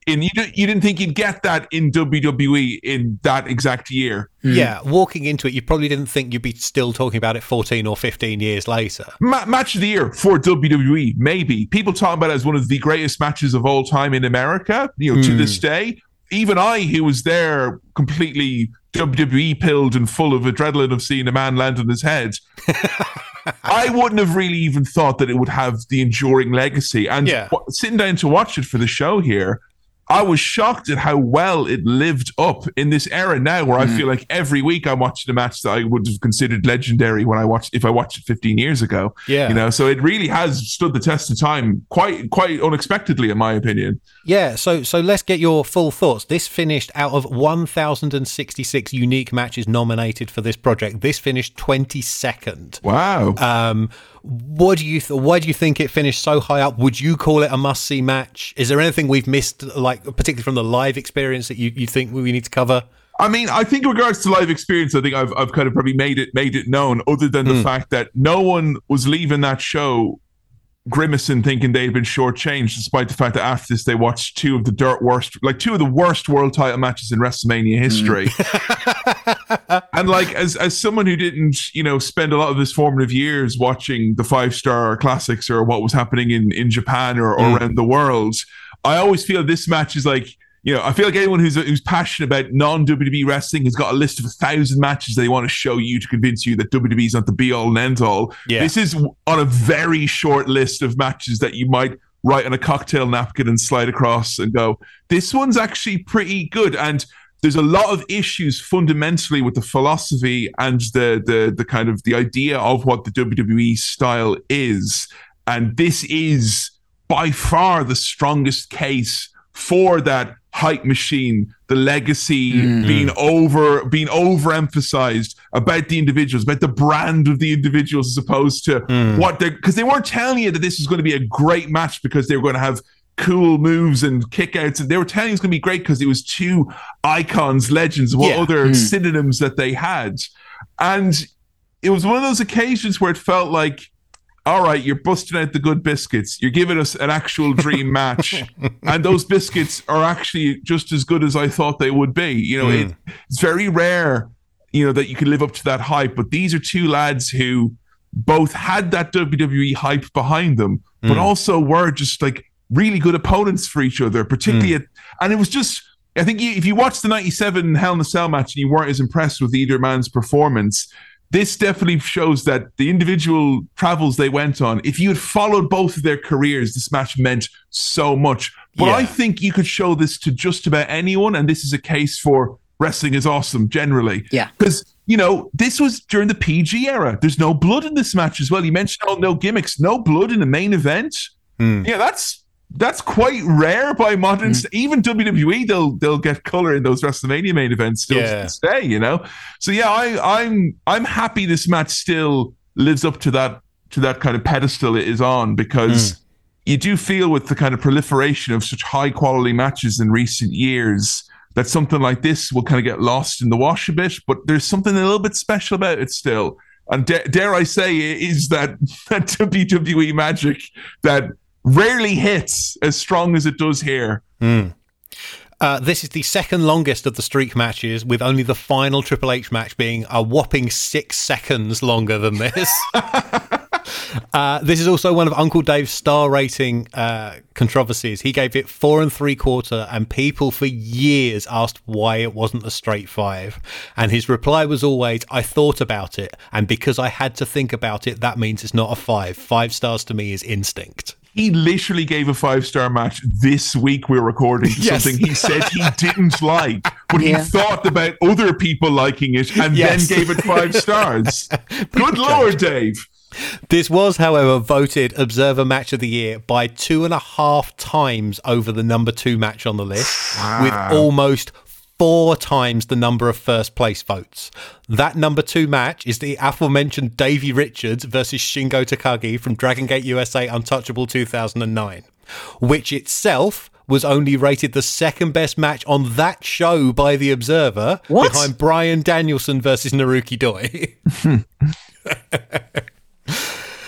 C: in you, you didn't think you'd get that in W W E in that exact year.
A: Yeah, walking into it, you probably didn't think you'd be still talking about it fourteen or fifteen years later.
C: Ma- match of the year for W W E, maybe. People talk about it as one of the greatest matches of all time in America, you know, mm. to this day. Even I, who was there completely W W E pilled and full of adrenaline of seeing a man land on his head, I wouldn't have really even thought that it would have the enduring legacy. And yeah. w- sitting down to watch it for the show here, I was shocked at how well it lived up in this era now, where mm. I feel like every week I'm watching a match that I would have considered legendary when I watched if I watched it fifteen years ago.
A: Yeah,
C: you know, so it really has stood the test of time, quite quite unexpectedly, in my opinion.
A: Yeah, so so let's get your full thoughts. This finished out of one thousand sixty-six unique matches nominated for this project. This finished twenty-second.
C: Wow.
A: Um, what do you th- why do you think it finished so high up? Would you call it a must-see match? Is there anything we've missed, like particularly from the live experience, that you, you think we need to cover?
C: I mean, I think in regards to live experience, I think I've I've kind of probably made it made it known, other than the mm. fact that no one was leaving that show grimacing, thinking they'd been shortchanged, despite the fact that after this they watched two of the dirt worst, like two of the worst world title matches in WrestleMania history. Mm. And like, as as someone who didn't, you know, spend a lot of his formative years watching the five star classics or what was happening in in Japan or, or mm. around the world, I always feel this match is like, you know, I feel like anyone who's who's passionate about non-W W E wrestling has got a list of a thousand matches they want to show you to convince you that W W E is not the be-all and end-all. Yeah. This is on a very short list of matches that you might write on a cocktail napkin and slide across and go, this one's actually pretty good. And there's a lot of issues fundamentally with the philosophy and the the the kind of the idea of what the W W E style is. And this is by far the strongest case for that hype machine, the legacy mm-hmm. being over being overemphasized about the individuals, about the brand of the individuals, as opposed to mm. what they're, because they weren't telling you that this is going to be a great match because they were going to have cool moves and kickouts, and they were telling you it's going to be great because it was two icons, legends, what yeah. other mm. synonyms that they had. And it was one of those occasions where it felt like, all right, you're busting out the good biscuits. You're giving us an actual dream match. And those biscuits are actually just as good as I thought they would be. You know, mm. it, it's very rare, you know, that you can live up to that hype. But these are two lads who both had that W W E hype behind them, mm. but also were just like really good opponents for each other, particularly mm. at, and it was just, I think you, if you watched the ninety-seven Hell in a Cell match and you weren't as impressed with either man's performance, this definitely shows that the individual travels they went on, if you had followed both of their careers, this match meant so much. But yeah. I think you could show this to just about anyone, and this is a case for wrestling is awesome generally.
B: Yeah.
C: Because, you know, this was during the P G era. There's no blood in this match as well. You mentioned, oh, no gimmicks, no blood in the main event. Mm. Yeah, that's that's quite rare by modern. Mm. Even W W E, they'll they'll get color in those WrestleMania main events still yeah. to this day, you know. So yeah, I, I'm I'm happy this match still lives up to that to that kind of pedestal it is on, because mm. you do feel with the kind of proliferation of such high quality matches in recent years that something like this will kind of get lost in the wash a bit. But there's something a little bit special about it still, and da- dare I say, is that that W W E magic that rarely hits as strong as it does here.
A: Mm. Uh, this is the second longest of the streak matches, with only the final Triple H match being a whopping six seconds longer than this. uh, this is also one of Uncle Dave's star rating uh, controversies. He gave it four and three quarter, and people for years asked why it wasn't a straight five. And his reply was always, I thought about it, and because I had to think about it, that means it's not a five. Five stars to me is instinct.
C: He literally gave a five-star match this week we're recording to yes. something he said he didn't like, but yeah. he thought about other people liking it and yes. then gave it five stars. Good Lord, Dave.
A: This was, however, voted Observer Match of the Year by two and a half times over the number two match on the list, wow. with almost four times the number of first place votes. That number two match is the aforementioned Davey Richards versus Shingo Takagi from Dragon Gate U S A Untouchable two thousand nine, which itself was only rated the second best match on that show by The Observer, what? behind Bryan Danielson versus Naruki Doi.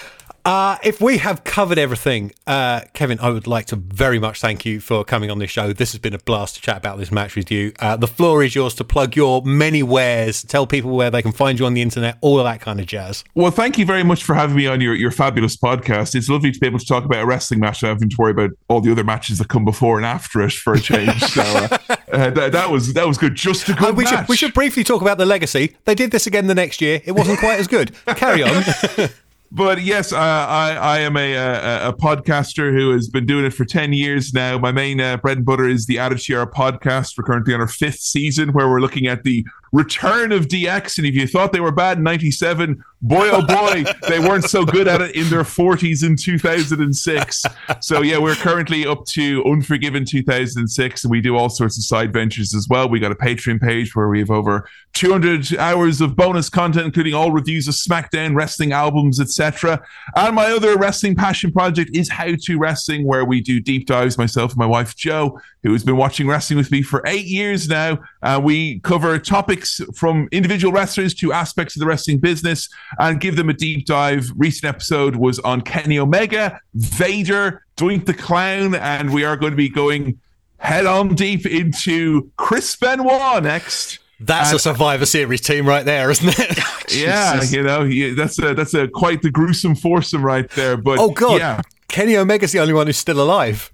A: Uh, if we have covered everything, uh, Kevin, I would like to very much thank you for coming on this show. This has been a blast to chat about this match with you. Uh, the floor is yours to plug your many wares, tell people where they can find you on the internet, all of that kind of jazz.
C: Well, thank you very much for having me on your, your fabulous podcast. It's lovely to be able to talk about a wrestling match and having to worry about all the other matches that come before and after it for a change. So uh, uh, that, that was that was good. Just a good
A: uh, we
C: match.
A: Should, we should briefly talk about the legacy. They did this again the next year. It wasn't quite as good. Carry on.
C: But yes, uh, I, I am a, a a podcaster who has been doing it for ten years now. My main uh, bread and butter is the Attitude Era podcast. We're currently on our fifth season where we're looking at the return of D X. And if you thought they were bad in ninety-seven, boy, oh boy, they weren't so good at it in their forties in two thousand six. So yeah, we're currently up to Unforgiven two thousand six, and we do all sorts of side ventures as well. We got a Patreon page where we have over two hundred hours of bonus content, including all reviews of SmackDown, wrestling albums, et cetera. And my other wrestling passion project is How To Wrestling, where we do deep dives, myself and my wife Jo, who has been watching wrestling with me for eight years now. Uh, we cover topics from individual wrestlers to aspects of the wrestling business and give them a deep dive. Recent episode was on Kenny Omega, Vader, Doink the Clown, and we are going to be going head on deep into Chris Benoit next.
A: That's
C: and,
A: a Survivor Series team right there, isn't it?
C: Yeah, you know, yeah, that's a that's a quite the gruesome foursome right there. But
A: oh god,
C: yeah.
A: Kenny Omega's the only one who's still alive.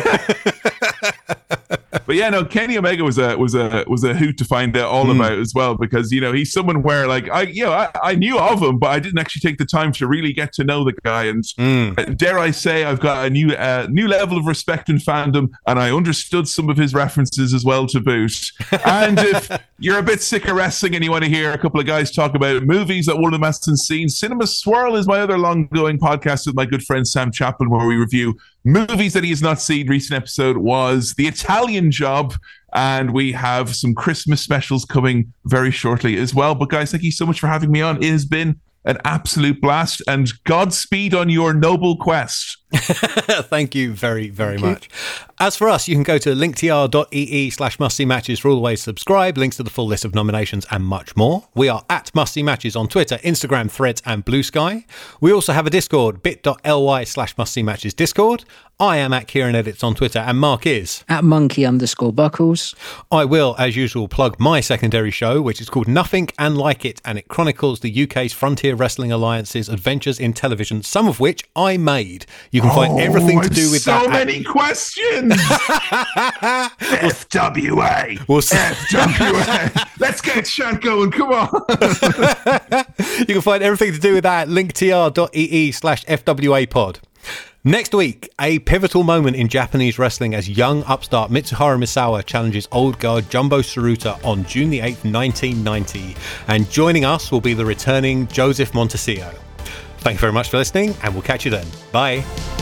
C: But yeah, no, Kenny Omega was a was a was a hoot to find out all mm. about as well, because you know he's someone where like I you know I, I knew of him, but I didn't actually take the time to really get to know the guy. And mm. dare I say, I've got a new uh, new level of respect and fandom, and I understood some of his references as well to boot. And if you're a bit sick of wrestling and you want to hear a couple of guys talk about movies that one of them hasn't seen, Cinema Swirl is my other long-going podcast with my good friend Sam Chaplin, where we review movies that he has not seen. Recent episode was The Italian Job, and we have some Christmas specials coming very shortly as well. But guys, thank you so much for having me on. It has been an absolute blast, and Godspeed on your noble quest.
A: Thank you very, very Thank much. You. As for us, you can go to linktr.ee slash musty matches for all the ways to subscribe, links to the full list of nominations and much more. We are at Musty Matches on Twitter, Instagram, Threads and Blue Sky. We also have a Discord, bit.ly slash musty matches Discord. I am at Kieran Edits on Twitter, and Mark is
B: at monkey underscore buckles.
A: I will, as usual, plug my secondary show, which is called Nothing and Like It, and it chronicles the U K's Frontier Wrestling Alliance's adventures in television, some of which I made. You can find
C: oh,
A: everything to do with
C: so
A: that.
C: So many at- questions. F W A. We'll F W A. Let's get Shant going. Come on.
A: You can find everything to do with that at linktr.ee slash FWA pod. Next week, a pivotal moment in Japanese wrestling as young upstart Mitsuharu Misawa challenges old guard Jumbo Tsuruta on June the eighth, nineteen ninety. And joining us will be the returning Joseph Montesio. Thank you very much for listening, and we'll catch you then. Bye.